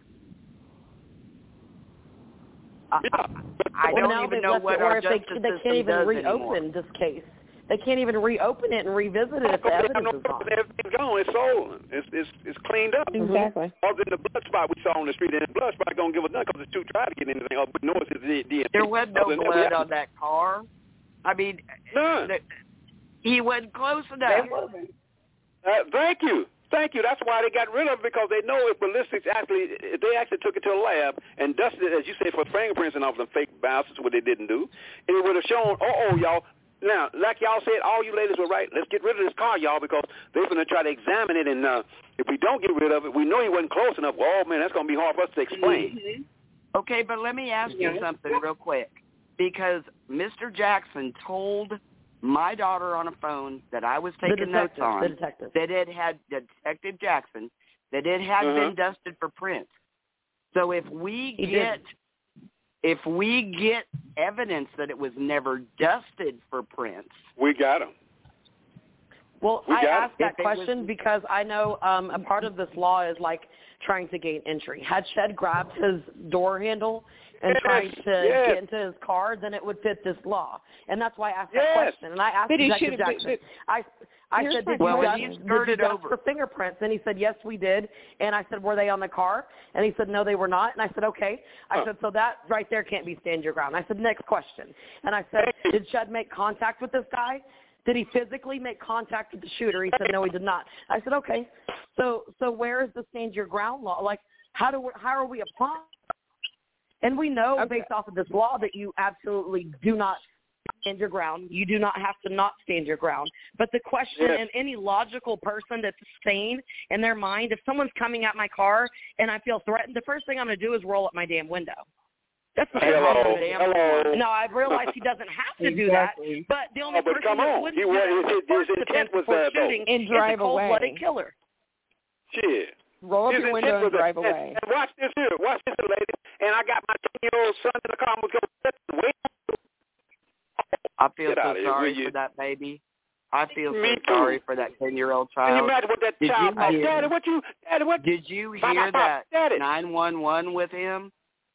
Yeah. I, I well, don't even know what it, our or justice if they, they system can't even does reopen anymore. this case. They can't even reopen it and revisit it if the evidence is gone. Everything's gone. It's sold. It's it's it's cleaned up. Exactly. Other than the blood spot we saw on the street, and the blood spot don't give us nothing because it's too dry to get anything up. We know it's his D N A. There was no blood on that car. I mean, none. He wasn't close enough. They wasn't. Uh, thank you. Thank you. That's why they got rid of it, because they know if ballistics actually, if they actually took it to a lab and dusted it, as you say, for fingerprints and all them fake bastards, what they didn't do, it would have shown, oh, oh, y'all. Now, like y'all said, all you ladies were right. Let's get rid of this car, y'all, because they're going to try to examine it, and uh, if we don't get rid of it, we know he wasn't close enough. Well, oh, man, that's going to be hard for us to explain. Mm-hmm. Okay, but let me ask you something real quick, because Mister Jackson told my daughter on a phone that I was taking notes on, the detective. that it had, Detective Jackson, that it had uh-huh. been dusted for prints. So if we He get, did. if we get evidence that it was never dusted for prints, we got him. Well, We I got asked it. that question was... because I know um, a part of this law is like trying to gain entry. Had Shed grabbed his door handle and yes, tried to yes. get into his car, then it would fit this law. And that's why I asked yes. that question. And I asked But he Detective should've- Jackson. but- I, I Here's said, my did you, Well, dust, you did you skirted dust over. for fingerprints? And he said, yes, we did. And I said, were they on the car? And he said, no, they were not. And I said, okay. I Huh. said, so that right there can't be stand your ground. I said, next question. And I said, did Shed make contact with this guy? Did he physically make contact with the shooter? He said, no, he did not. I said, okay. So so where is the stand your ground law? Like, how do we, how are we applying? And we know Okay. based off of this law that you absolutely do not stand your ground. You do not have to not stand your ground. But the question, Yes. and any logical person that's sane in their mind, if someone's coming at my car and I feel threatened, the first thing I'm going to do is roll up my damn window. That's the first Hello. thing I'm gonna do. Hello. Now, I've realized he doesn't have to do Exactly. that, but the only Oh, but person come that on. would He do was- that his- in his first intent defense was, before uh, though. shooting And drive is a cold-blooded away. killer. Shit. Roll up His your intent window and was a- drive and- away. And watch this here. Watch this here, lady. And I got my ten-year-old son in the car and was going, wait. I feel Get so out of here, will sorry you? for that baby. I feel Me so too. sorry for that ten-year-old Can you child. imagine what that Did child you thought? hear- Daddy, what you, Daddy, what? Did you Pop, hear pop, pop, that Daddy. nine one one with him?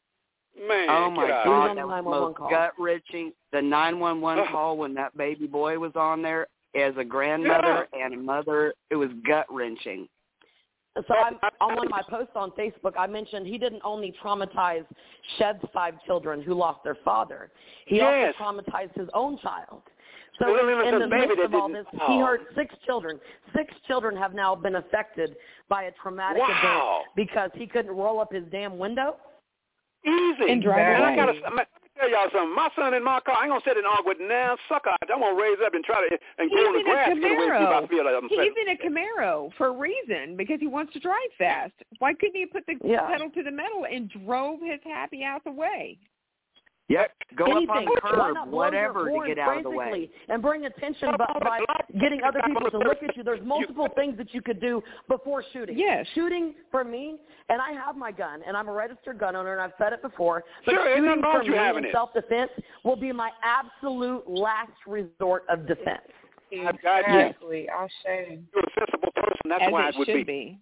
Man, Oh, my get out He was of on God, the that was nine one one most call. gut-wrenching. The nine one one Ugh. call when that baby boy was on there as a grandmother and a mother, it was gut-wrenching. So I'm, on one of my posts on Facebook, I mentioned he didn't only traumatize Shed's five children who lost their father. He Yes. also traumatized his own child. So The little in, in the innocent baby midst that of all this, didn't- he oh. hurt six children. Six children have now been affected by a traumatic Wow. event because he couldn't roll up his damn window. Easy. And drive and I away. gotta let me tell y'all something. My son in my car, I ain't gonna sit and argue with now sucker. I'm gonna raise up and try to and go in the Even a grass get away from you if I Camaro. feel like I'm He's sitting. in a Camaro for a reason, because he wants to drive fast. Why couldn't he put the Yeah. pedal to the metal and drove his happy ass away? Yep, go Anything. up on the Why curb, not blow whatever, your to horn get out of the way. frantically and bring attention by, by getting other people to look at you? There's multiple things that you could do before shooting. Yes. Shooting for me, and I have my gun, and I'm a registered gun owner, and I've said it before, but Sure, ain't shooting nothing wrong for with you me having in it. self-defense will be my absolute last resort of defense. I've got you. Exactly. I'll say. You're a sensible person. That's As why it it would should be. be.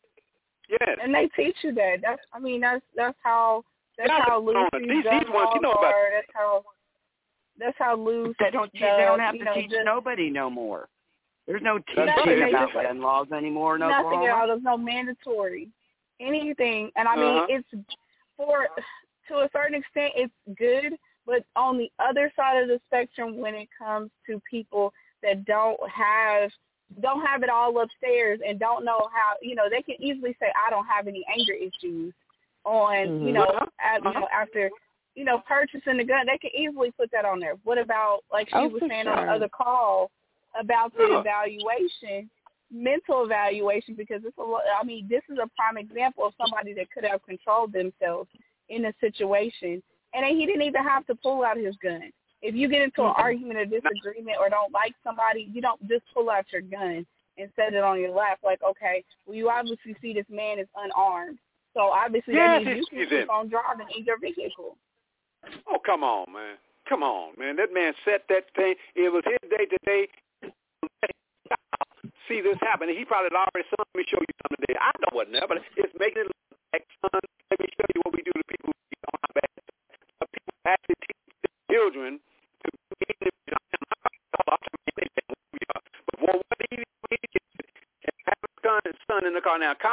Yes. And they teach you that. That's I mean that's that's how that's Yeah, how no, loose these- these gun these ones, you laws know about- are. That's how that's how loose They don't, the, teach, they don't have you to know, teach just nobody no more. There's no That's teaching right. about They- gun laws anymore in nothing Oklahoma. at all. There's no mandatory anything. And I mean Uh-huh. it's for to a certain extent it's good, but on the other side of the spectrum when it comes to people that don't have don't have it all upstairs and don't know how, you know, they can easily say, I don't have any anger issues on, Mhm. you know, Uh-huh. at, you know, after, you know, purchasing the gun. They can easily put that on there. What about, like she Oh, was for saying on sure. the other call about the Yeah. evaluation, mental evaluation, because it's a lo- I mean, this is a prime example of somebody that could have controlled themselves in a situation. And then he didn't even have to pull out his gun. If you get into an argument or disagreement or don't like somebody, you don't just pull out your gun and set it on your lap like, okay, well, you obviously see this man is unarmed. So obviously Yes, that means you he's- can he's keep in. on driving in your vehicle. Oh, come on, man. Come on, man. That man set that thing. It was his day today. See this happen. He probably had already, son, let me show you something today. I know what now, but it's making it look like, son, let me show you what we do to people who get on our back. Uh, people actually teach their children to be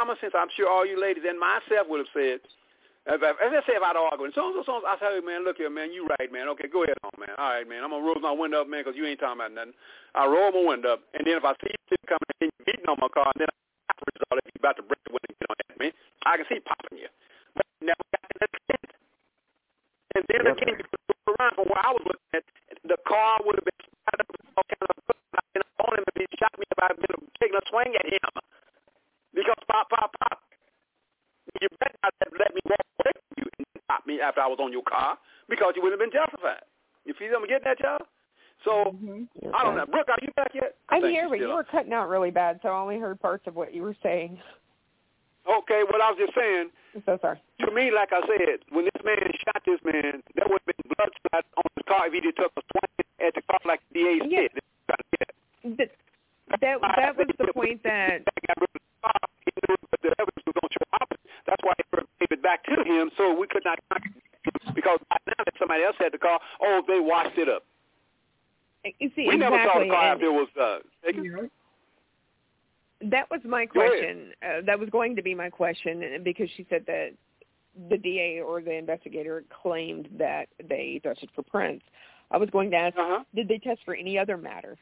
common sense, I'm sure all you ladies and myself would have said, if, if, let's say if I'd argue, and so and so, I say, hey, man, look here, man, you right, man. Okay, go ahead on, man. All right, man, I'm going to roll my window up, man, because you ain't talking about nothing. I roll my window up, and then if I see you coming and you're beating on my car, and then afterwards, all if you're about to break the window and get on at me, I can see popping you. But now we got that extent. And then Yep. again, you could look around from where I was looking at, the car would have been spotted up with all kind of stuff, and on him if he shot me if I had been taking a swing at him. Because pop, pop, pop. You better not have let me walk away from you and stop me after I was on your car because you wouldn't have been justified. You feel them getting that, y'all? So, Mm-hmm. I don't know. Brooke, are you back yet? I I'm think here, she's but still you on. were cutting out really bad, so I only heard parts of what you were saying. Okay, well, I was just saying, I'm so sorry. to me, like I said, when this man shot this man, there would have been blood splat on the car if he just took a swing at the car like the D A Yeah. said. That, that, that was the point that... The evidence was going to show opposite. That's why they gave it back to him, so we could not because by now that somebody else had the car, oh, they washed it up. You see, we exactly, never saw the car and after it was uh, taken. that was my question. Uh, that was going to be my question, because she said that the D A or the investigator claimed that they tested for prints. I was going to ask, uh-huh. did they test for any other matter?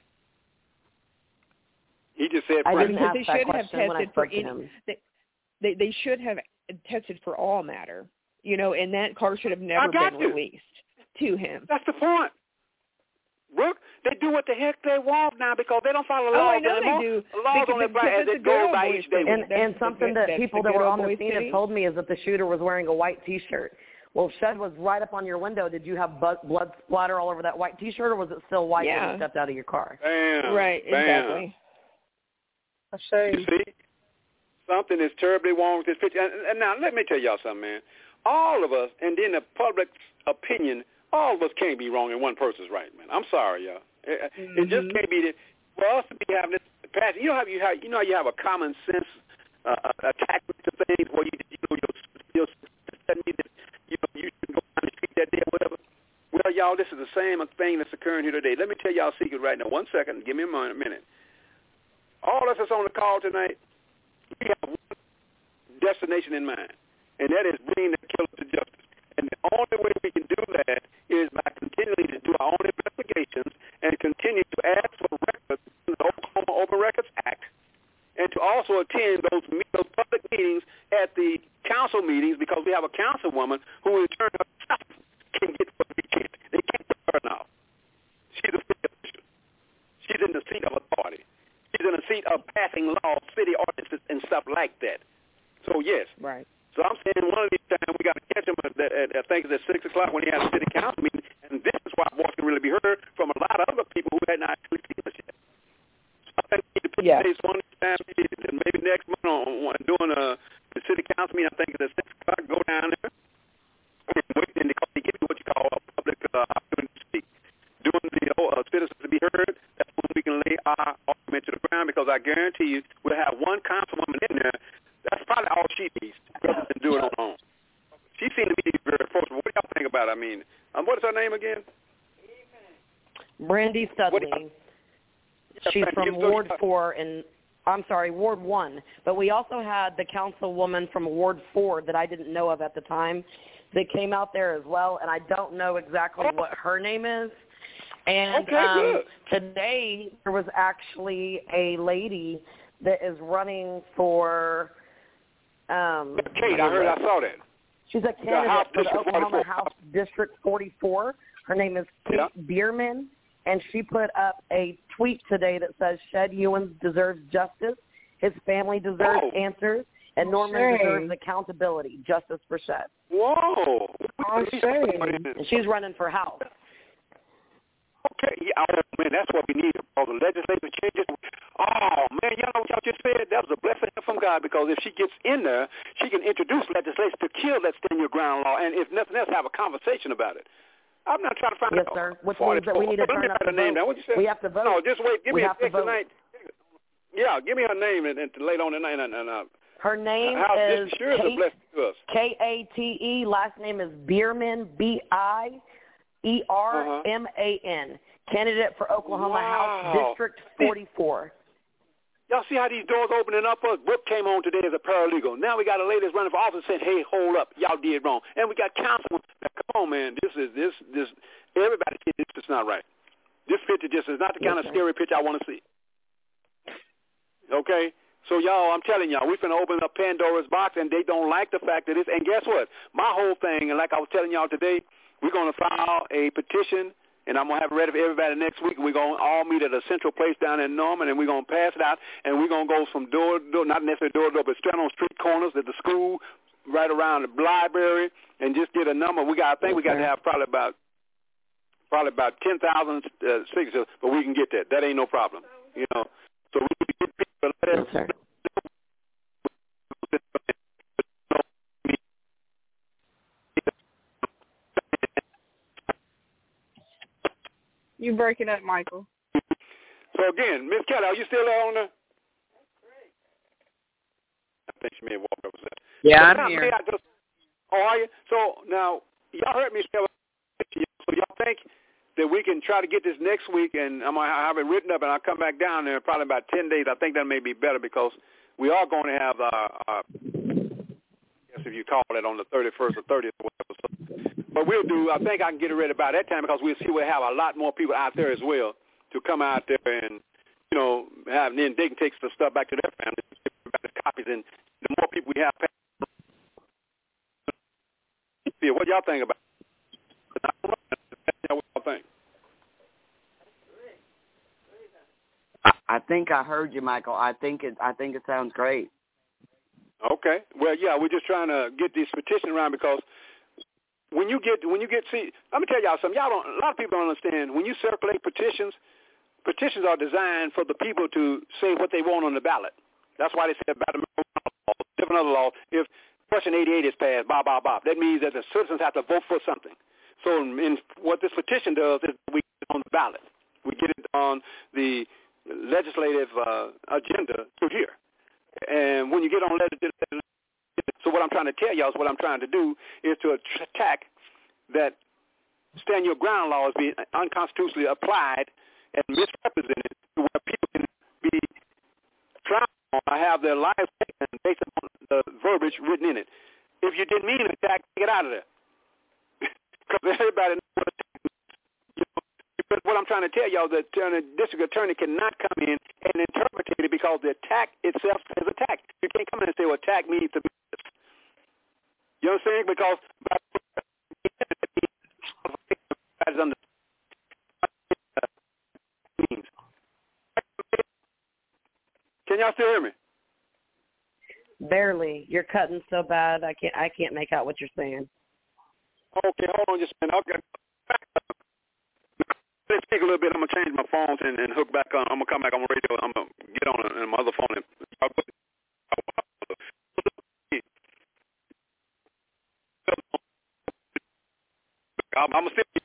He just said I prints. didn't ask they that should have question when I tested for spoke to any, him. they, they, they should have tested for all matter, you know, and that car should have never got been you. released to him. That's the point. Brooke, they do what the heck they want now because they don't follow Oh, I laws know anymore. they do. The laws Because only it's- apply because as it's it a good goes old by boy each day. city. And, That's and the something good- that that's people the that good were old on the boy scene city. have told me is that the shooter was wearing a white T-shirt. Well, if Shed was right up on your window, did you have bu- blood splatter all over that white T-shirt, or was it still white when Yeah. you stepped out of your car? Bam. Right, Bam. exactly. A shame. You see? Something is terribly wrong with this picture. And, and now, let me tell y'all something, man. All of us, and then the public's opinion, all of us can't be wrong and one person's right, man. I'm sorry, y'all. It, Mm-hmm. it just can't be that for us to be having this passion. You know how you have, you know how you have a common sense uh, attachment to things where you, you know, your, your you know, you should go down the street that day or whatever. Well, y'all, this is the same thing that's occurring here today. Let me tell y'all a secret right now. One second. Give me a minute. All of us that's on the call tonight, we have one destination in mind, and that is bringing the killer to justice. And the only way we can do that is by continuing to do our own investigations and continue to ask for records in the Oklahoma Open Records Act, and to also attend those, those public meetings at the council meetings, because we have a councilwoman who in turn herself can get what we can't. They can't put her now. She's a city official. She's in the seat of authority. She's in the seat of passing laws, city ordinances, and stuff like that. So, yes. Right. So I'm saying one of these times we got to catch him at, at, at I think it's at six o'clock when he has a city council meeting, and this is why voice can really be heard from a lot of other people who had not actually seen us yet. So I think we need to put Yeah. the dates on this time, and maybe next month on, on doing a, the city council meeting. I think it's at six o'clock. Go down there and wait, and because they give you what you call a public uh, opportunity to speak, doing the uh, citizens to be heard. That's when we can lay our argument to the ground, because I guarantee you we'll have one councilwoman in there. That's probably all she needs rather than do it on her own. She seemed to be very approachable. What do y'all think about it? I mean, um, what is her name again? Brandy Studley. She's from Ward four, and I'm sorry, Ward one. But we also had the councilwoman from Ward four that I didn't know of at the time that came out there as well, and I don't know exactly what her name is. And okay, um, good. today there was actually a lady that is running for um, Kate, I heard, I saw that. She's a candidate House for the District Oklahoma forty-four. House District forty-four. Her name is Kate Yeah. Bierman, and she put up a tweet today that says, Shed Ewins deserves justice, his family deserves Whoa. answers, and Norman Shame. deserves accountability. Justice for Shed. Whoa. Oh, shame. And she's running for House. Okay, yeah, oh, man, that's what we need. All the legislative changes. Oh, man, y'all know what y'all just said? That was a blessing from God, because if she gets in there, she can introduce legislation to kill that stand your ground law, and if nothing else, have a conversation about it. I'm not trying to find Yes, out. sir. Which means that we need to Let me turn up write the her name vote. down. What you say? We have to vote. No, just wait. Give We me a have to text vote. tonight. Yeah, give me her name and, and later on tonight. And, and, uh, Her name how, is this sure is a Kate, blessing to us. K A T E. Last name is Bierman, B I E R M A N. Candidate for Oklahoma Wow. House District forty-four. Y'all see how these doors opening up for us? Brooke came on today as a paralegal. Now we got a lady that's running for office saying, hey, hold up, y'all did wrong. And we got counsel. Now, come on, man, this is, this, this, everybody see this is not right. This picture just is not the kind of scary picture I want to see. Okay? So, y'all, I'm telling y'all, we're going to open up Pandora's box, and they don't like the fact that it's, and guess what? My whole thing, and like I was telling y'all today, we're going to file a petition, and I'm going to have it ready for everybody next week. We're going to all meet at a central place down in Norman, and we're going to pass it out, and we're going to go from door to door, not necessarily door to door, but straight on street corners at the school, right around the library, and just get a number. We got, I think we got to have probably about probably about ten thousand uh, signatures, but we can get that. That ain't no problem, you know. So we can get people to let us Yes, You breaking up, Michael. So again, Miss Kelly, are you still there on the? I think she may have walked over there. Yeah, so I'm here. I just, oh, are you? So now, y'all heard me say, so y'all think that we can try to get this next week, and I'm going to have it written up, and I'll come back down there in probably about ten days. I think that may be better because we are going to have, uh, uh, I guess if you call it on the thirty-first or thirtieth or whatever. So, but we'll do, I think I can get it ready by that time because we'll see we'll have a lot more people out there as well to come out there and, you know, have, and then they can take the stuff back to their families, give copies, and the more people we have, yeah, what y'all think about it? What y'all think? I, I think I heard you, Michael. I think it. I think it sounds great. Okay. Well, yeah, we're just trying to get this petition around because when you get when you get see, let me tell y'all something. Y'all don't. A lot of people don't understand when you circulate petitions. Petitions are designed for the people to say what they want on the ballot. That's why they say about the law, different other laws. If Section eighty-eight is passed, blah, blah, blah, that means that the citizens have to vote for something. So in, what this petition does is we get it on the ballot. We get it on the legislative uh, agenda to here. And when you get on legislative, so what I'm trying to tell y'all is what I'm trying to do is to attack that stand your ground law is being unconstitutionally applied and misrepresented to where people can be tried on or have their lives taken based on the verbiage written in it. If you didn't mean an attack, take it out of there. Because everybody knows what attack means. You know, because what I'm trying to tell y'all, the attorney, district attorney cannot come in and interpret it because the attack itself is attack. You can't come in and say, well, attack means to be this. You know what I'm saying? Because can y'all still hear me? Barely. You're cutting so bad. I can't. I can't make out what you're saying. Okay, hold on just a minute. Okay. Let's speak a little bit. I'm gonna change my phone and, and hook back on. I'm gonna come back on the radio. I'm gonna get on, a, on my other phone. And, I'm, I'm gonna still.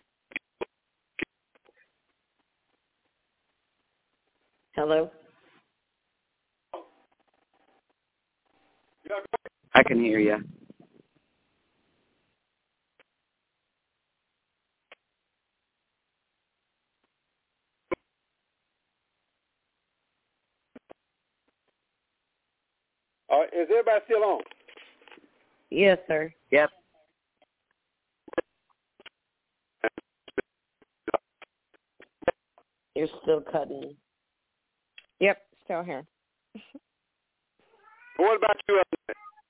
Hello. I can hear you. Uh, is everybody still on? Yes, sir. Yep. You're still cutting. Yep, still here. What about you? Uh,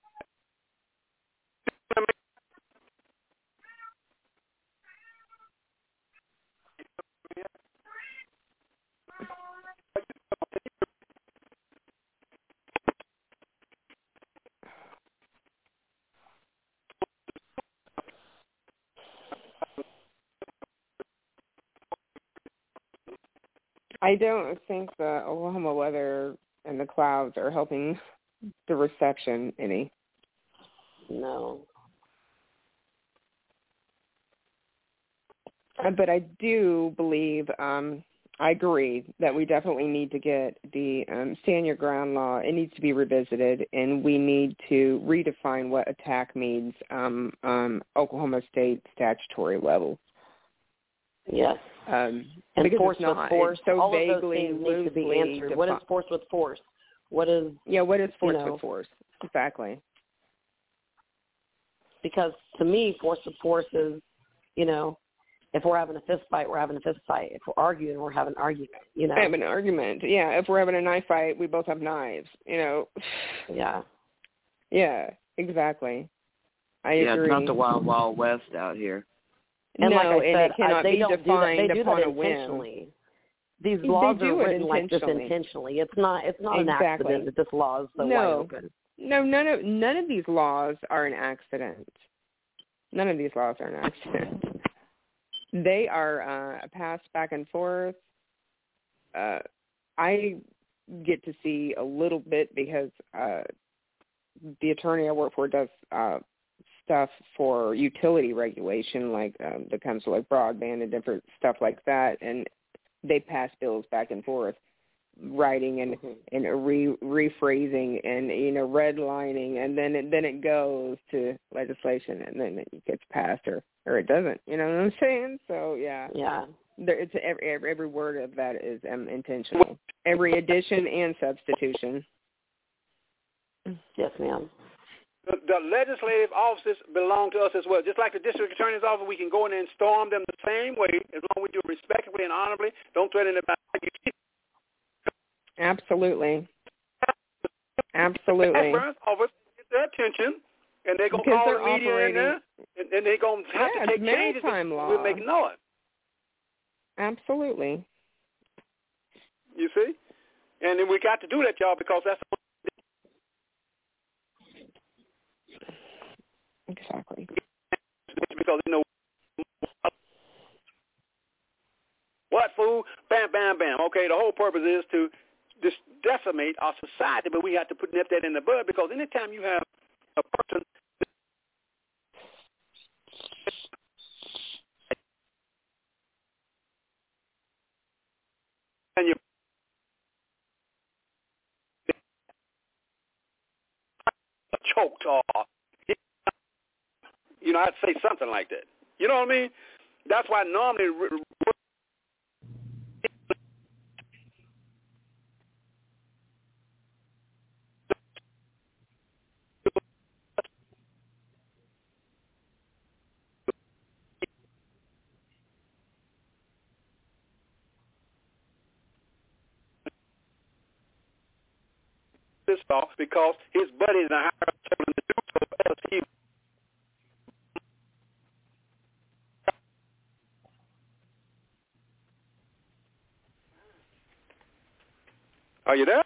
I don't think the Oklahoma weather and the clouds are helping the reception any. No. But I do believe, um, I agree that we definitely need to get the um, stand your ground law. It needs to be revisited, and we need to redefine what attack means um, um, Oklahoma State statutory level. Yes. Um, and because force it's not, with force. it's so all vaguely, of those things need to be answered. What is force with force? What is yeah? What is force you know, with force? Exactly. Because to me, force with force is, you know, if we're having a fist fight, we're having a fist fight. If we're arguing, we're having an argument. You know, having an argument. Yeah. If we're having a knife fight, we both have knives. You know. Yeah. Yeah. Exactly. I yeah, agree. it's not the wild, wild west out here. And no, like I and said, it cannot I, they be don't defined do that. They do upon that a whim. intentionally. These laws they do are it written like this intentionally. intentionally. It's not. It's not Exactly. an accident that this law is so no. wide open. No, none of none of these laws are an accident. None of these laws are an accident. They are uh, passed back and forth. Uh, I get to see a little bit because uh, the attorney I work for does uh, stuff for utility regulation, like um, that comes to like broadband and different stuff like that, and they pass bills back and forth, writing and mm-hmm. and re, rephrasing and you know redlining, and then it, then it goes to legislation, and then it gets passed or or it doesn't. You know what I'm saying? So yeah, yeah. There, it's every, every every word of that is um, intentional. Every addition and substitution. Yes, ma'am. The, the legislative offices belong to us as well. Just like the district attorney's office, we can go in there and storm them the same way, as long as we do it respectfully and honorably. Don't threaten anybody. Absolutely. Absolutely. Office get their attention, and they're going to call the media in there, and, and they're going to have yeah, to take changes. Law. We'll make noise. Absolutely. You see? And then we got to do that, y'all, because that's the Exactly. because they know what food, bam, bam, bam. Okay, the whole purpose is to just decimate our society, but we have to put nip that in the bud, because anytime you have a person and you choked or you know, I'd say something like that. You know what I mean? That's why normally this off because his buddies are hired to do so else he Are you there?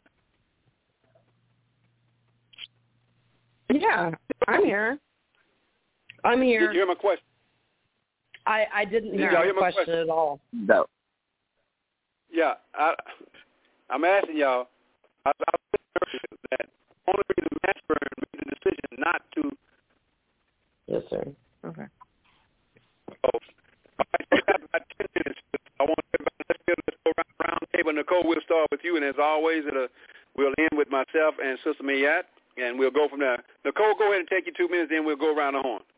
Yeah, I'm here. I'm here. Did you hear my question? I, I didn't Did hear y'all the hear my question, question at all. No. Yeah, I, I'm asking y'all. I, I was that only reason Mashburn made the decision not to. Yes, sir. Okay. Oh, I have about ten minutes. I want everybody. Let's go, let's go around the round table. Nicole, we'll start with you, and as always, it'll, we'll end with myself and Sister Mayat, and we'll go from there. Nicole, go ahead and take your two minutes, then we'll go around the horn.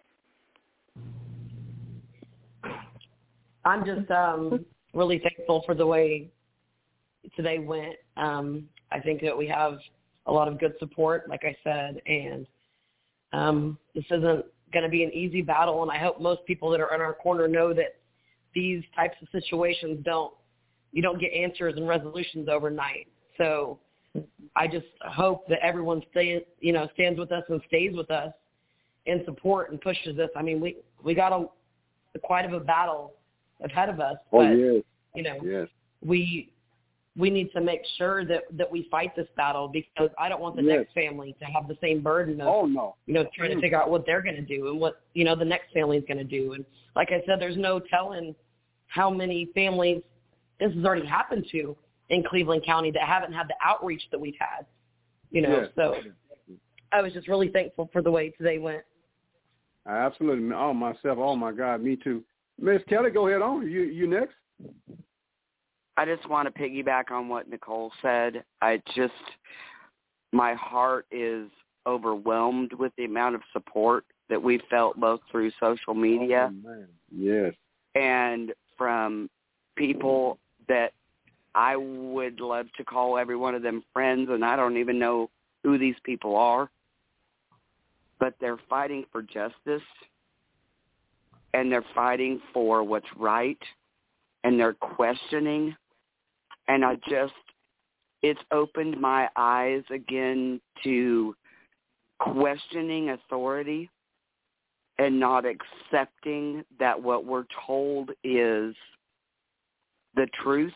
I'm just um, really thankful for the way today went. Um, I think that we have a lot of good support, like I said, and um, this isn't going to be an easy battle, and I hope most people that are in our corner know that these types of situations don't, you don't get answers and resolutions overnight. So I just hope that everyone stays, you know, stands with us and stays with us in support and pushes this. I mean, we, we got a, quite of a battle ahead of us, Oh, but, yes. you know, Yes. we we need to make sure that, that we fight this battle, because I don't want the Yes. next family to have the same burden of, Oh, no. you know, trying Mm. to figure out what they're going to do and what, you know, the next family is going to do. And like I said, there's no telling how many families this has already happened to in Cleveland County that haven't had the outreach that we've had, you know. Yes. So I was just really thankful for the way today went. Absolutely. Oh, myself. Oh, my God. Me too. Miss Kelly, go ahead on. You you next. I just want to piggyback on what Nicole said. I just, my heart is overwhelmed with the amount of support that we felt both through social media Oh, man. Yes. and from people that I would love to call every one of them friends, and I don't even know who these people are. But they're fighting for justice, and they're fighting for what's right, and they're questioning. And I just, it's opened my eyes again to questioning authority and not accepting that what we're told is the truth,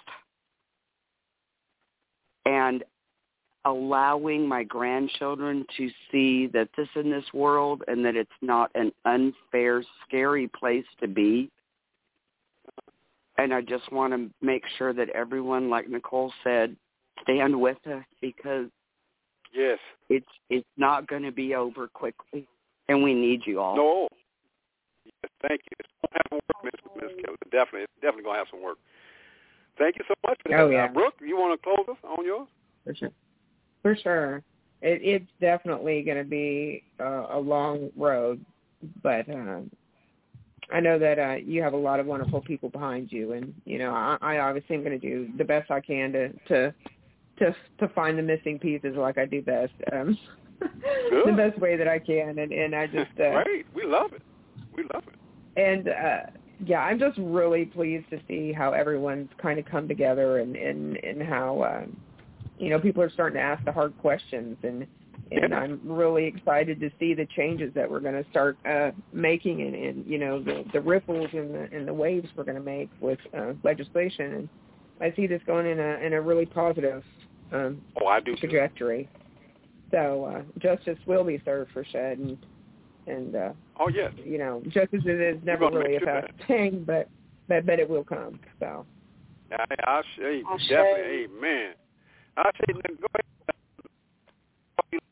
and allowing my grandchildren to see that this in this world and that it's not an unfair, scary place to be. And I just want to make sure that everyone, like Nicole said, stand with us, because yes, it's it's not going to be over quickly, and we need you all. No. Yes, thank you. It's going to have some work, Miss Miss Kelly. Definitely, it's definitely going to have some work. Thank you so much for that. Oh, yeah. Uh, Brooke, you want to close us on yours? For sure. For sure. It, it's definitely going to be uh, a long road, but um, I know that uh, you have a lot of wonderful people behind you, and, you know, I, I obviously am going to do the best I can to, to to to find the missing pieces like I do best, um, the best way that I can, and, and I just... Uh, Great. We love it. We love it. And, uh, yeah, I'm just really pleased to see how everyone's kind of come together, and, and, and how... Uh, you know, people are starting to ask the hard questions, and and yeah. I'm really excited to see the changes that we're going to start uh, making, and, and you know, the, the ripples and the and the waves we're going to make with uh, legislation. And I see this going in a in a really positive um, oh, I do trajectory. So uh, justice will be served for Shed, and and uh, oh yes, you know, justice is never really a fast thing, but but but it will come. So I, I'll say I'll definitely, say. amen. I say, go ahead.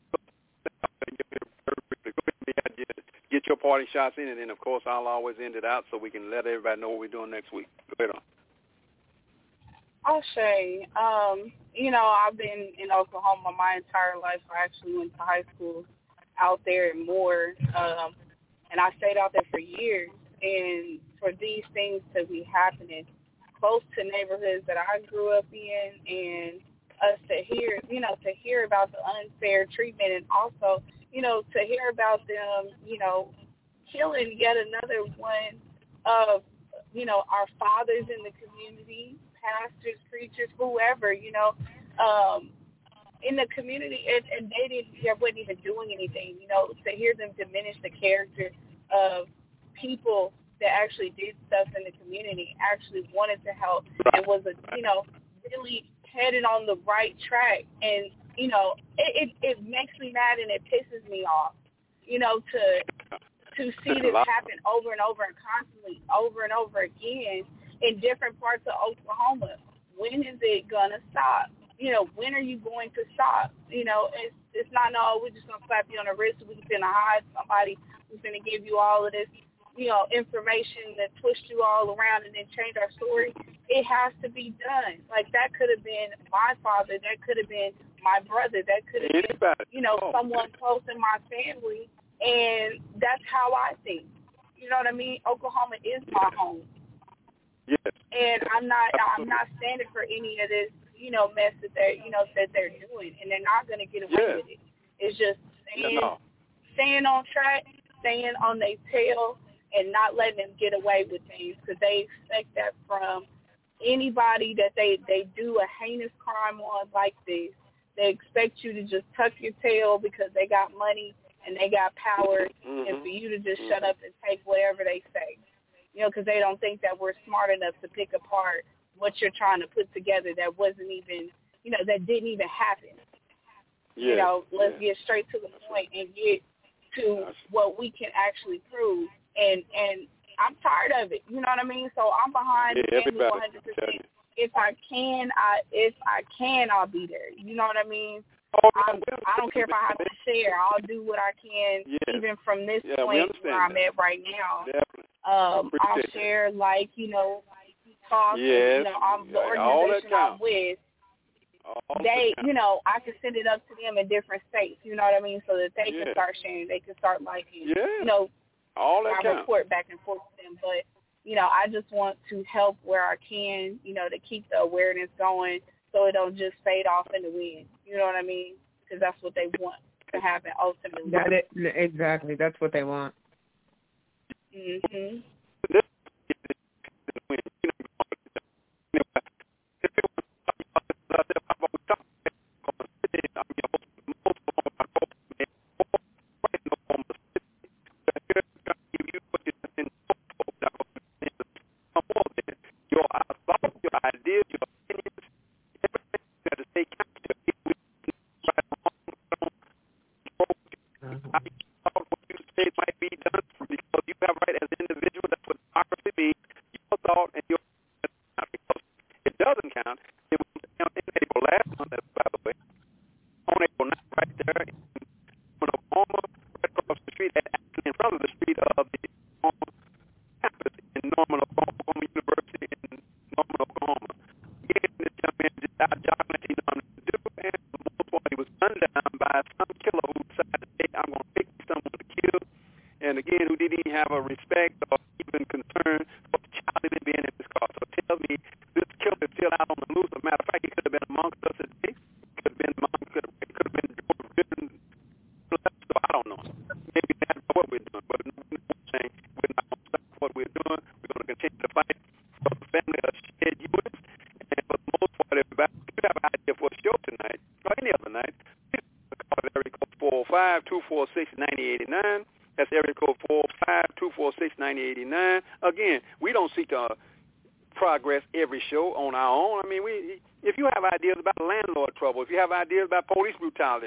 Get your party shots in, and then, of course, I'll always end it out so we can let everybody know what we're doing next week. Go ahead on. I'll say, um, you know, I've been in Oklahoma my entire life. I actually went to high school out there and more, um, and I stayed out there for years. And for these things to be happening close to neighborhoods that I grew up in, and us to hear, you know, to hear about the unfair treatment, and also, you know, to hear about them, you know, killing yet another one of, you know, our fathers in the community, pastors, preachers, whoever, you know, um, in the community, and, and they didn't, they wasn't even doing anything, you know, to hear them diminish the character of people that actually did stuff in the community, actually wanted to help, and was a, you know, really headed on the right track. And, you know, it, it, it makes me mad and it pisses me off, you know, to to see this happen over and over and constantly over and over again in different parts of Oklahoma. When is it going to stop? You know, when are you going to stop? You know, it's it's not, no, we're just going to slap you on the wrist. We're going to hide somebody who's going to give you all of this, you know, information that twist you all around and then change our story. It has to be done. Like, that could have been my father. That could have been my brother. That could have been, you know, someone close in my family. And that's how I think. You know what I mean? Oklahoma is my home. Yes. And I'm not, I'm not standing for any of this, you know, mess that they're, you know, that they're doing. And they're not going to get away yeah. with it. It's just staying, yeah, no. staying on track, staying on their tail, and not letting them get away with things, because they expect that from anybody that they, they do a heinous crime on like this. They expect you to just tuck your tail because they got money and they got power, mm-hmm. and for you to just shut up and take whatever they say. You know, because they don't think that we're smart enough to pick apart what you're trying to put together that wasn't even, you know, that didn't even happen. Yes. You know, let's yes. get straight to the point and get to what we can actually prove. And and I'm tired of it. You know what I mean? So I'm behind yeah, the family one hundred percent. If I can, I if I can, I'll be there. You know what I mean? Oh, I'm, I don't care if I have to share. I'll do what I can, yes. even from this yeah, point where I'm that. at right now. Definitely. Um, I'll that. share, like, you know, talk. Yes. You know, I'm, the yeah, organization I'm with, all they, you know, I can send it up to them in different states. You know what I mean? So that they yeah. can start sharing. They can start liking. Yeah. You know, all that I counts. report back and forth to them. But you know, I just want to help where I can, you know, to keep the awareness going so it don't just fade off in the wind. You know what I mean? Because that's what they want to happen ultimately. That it, exactly. That's what they want. Mhm. Again, we don't seek to uh, progress every show on our own. I mean, we if you have ideas about landlord trouble, if you have ideas about police brutality,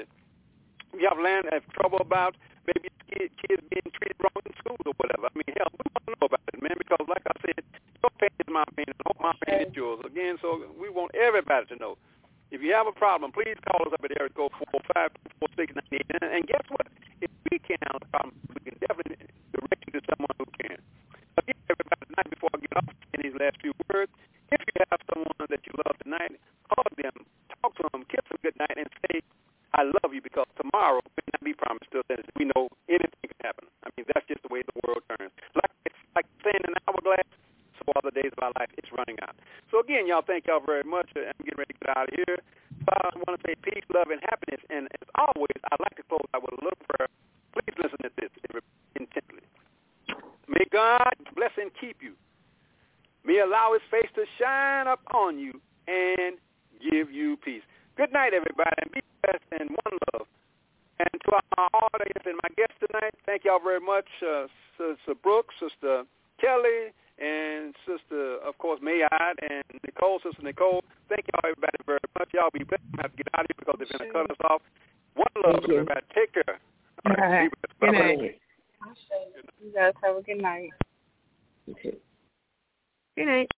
if you have land have trouble about maybe kids, kids being treated wrong in schools or whatever, I mean, hell, we want to know about it, man, because like I said, your pain is my pain, and hope my pain is yours. Again, so we want everybody to know. If you have a problem, please call us up at area code four five two four six nine eight nine. And guess what? If we can't handle the problem, we can definitely direct you to someone who can. Again, everybody, tonight before I get off in these last few words, if you have someone that you love tonight, call them, talk to them, kiss them good night, and say, I love you, because tomorrow may not be promised to us, and we know anything can happen. I mean, that's just the way the world turns. Like it's like saying an hourglass, so all the days of our life, it's running out. So again, y'all, thank y'all very much. I'm getting ready to get out of here. So I want to say peace, love, and happiness. And as always, I'd like to close out with a little prayer. Please listen to this intently. May God bless and keep you. May allow his face to shine upon you and give you peace. Good night, everybody, and be blessed and one love. And to our audience and my guests tonight, thank y'all very much, uh, Sister Brooks, Sister Kelly, and Sister, of course, Mayad, and Nicole, Sister Nicole. Thank y'all, everybody, very much. Y'all be blessed. I'm going to have to get out of here because they're going to cut us off. One love, Thank everybody. You. Take care. All right. Good night. You guys have a good night. You too. Good night.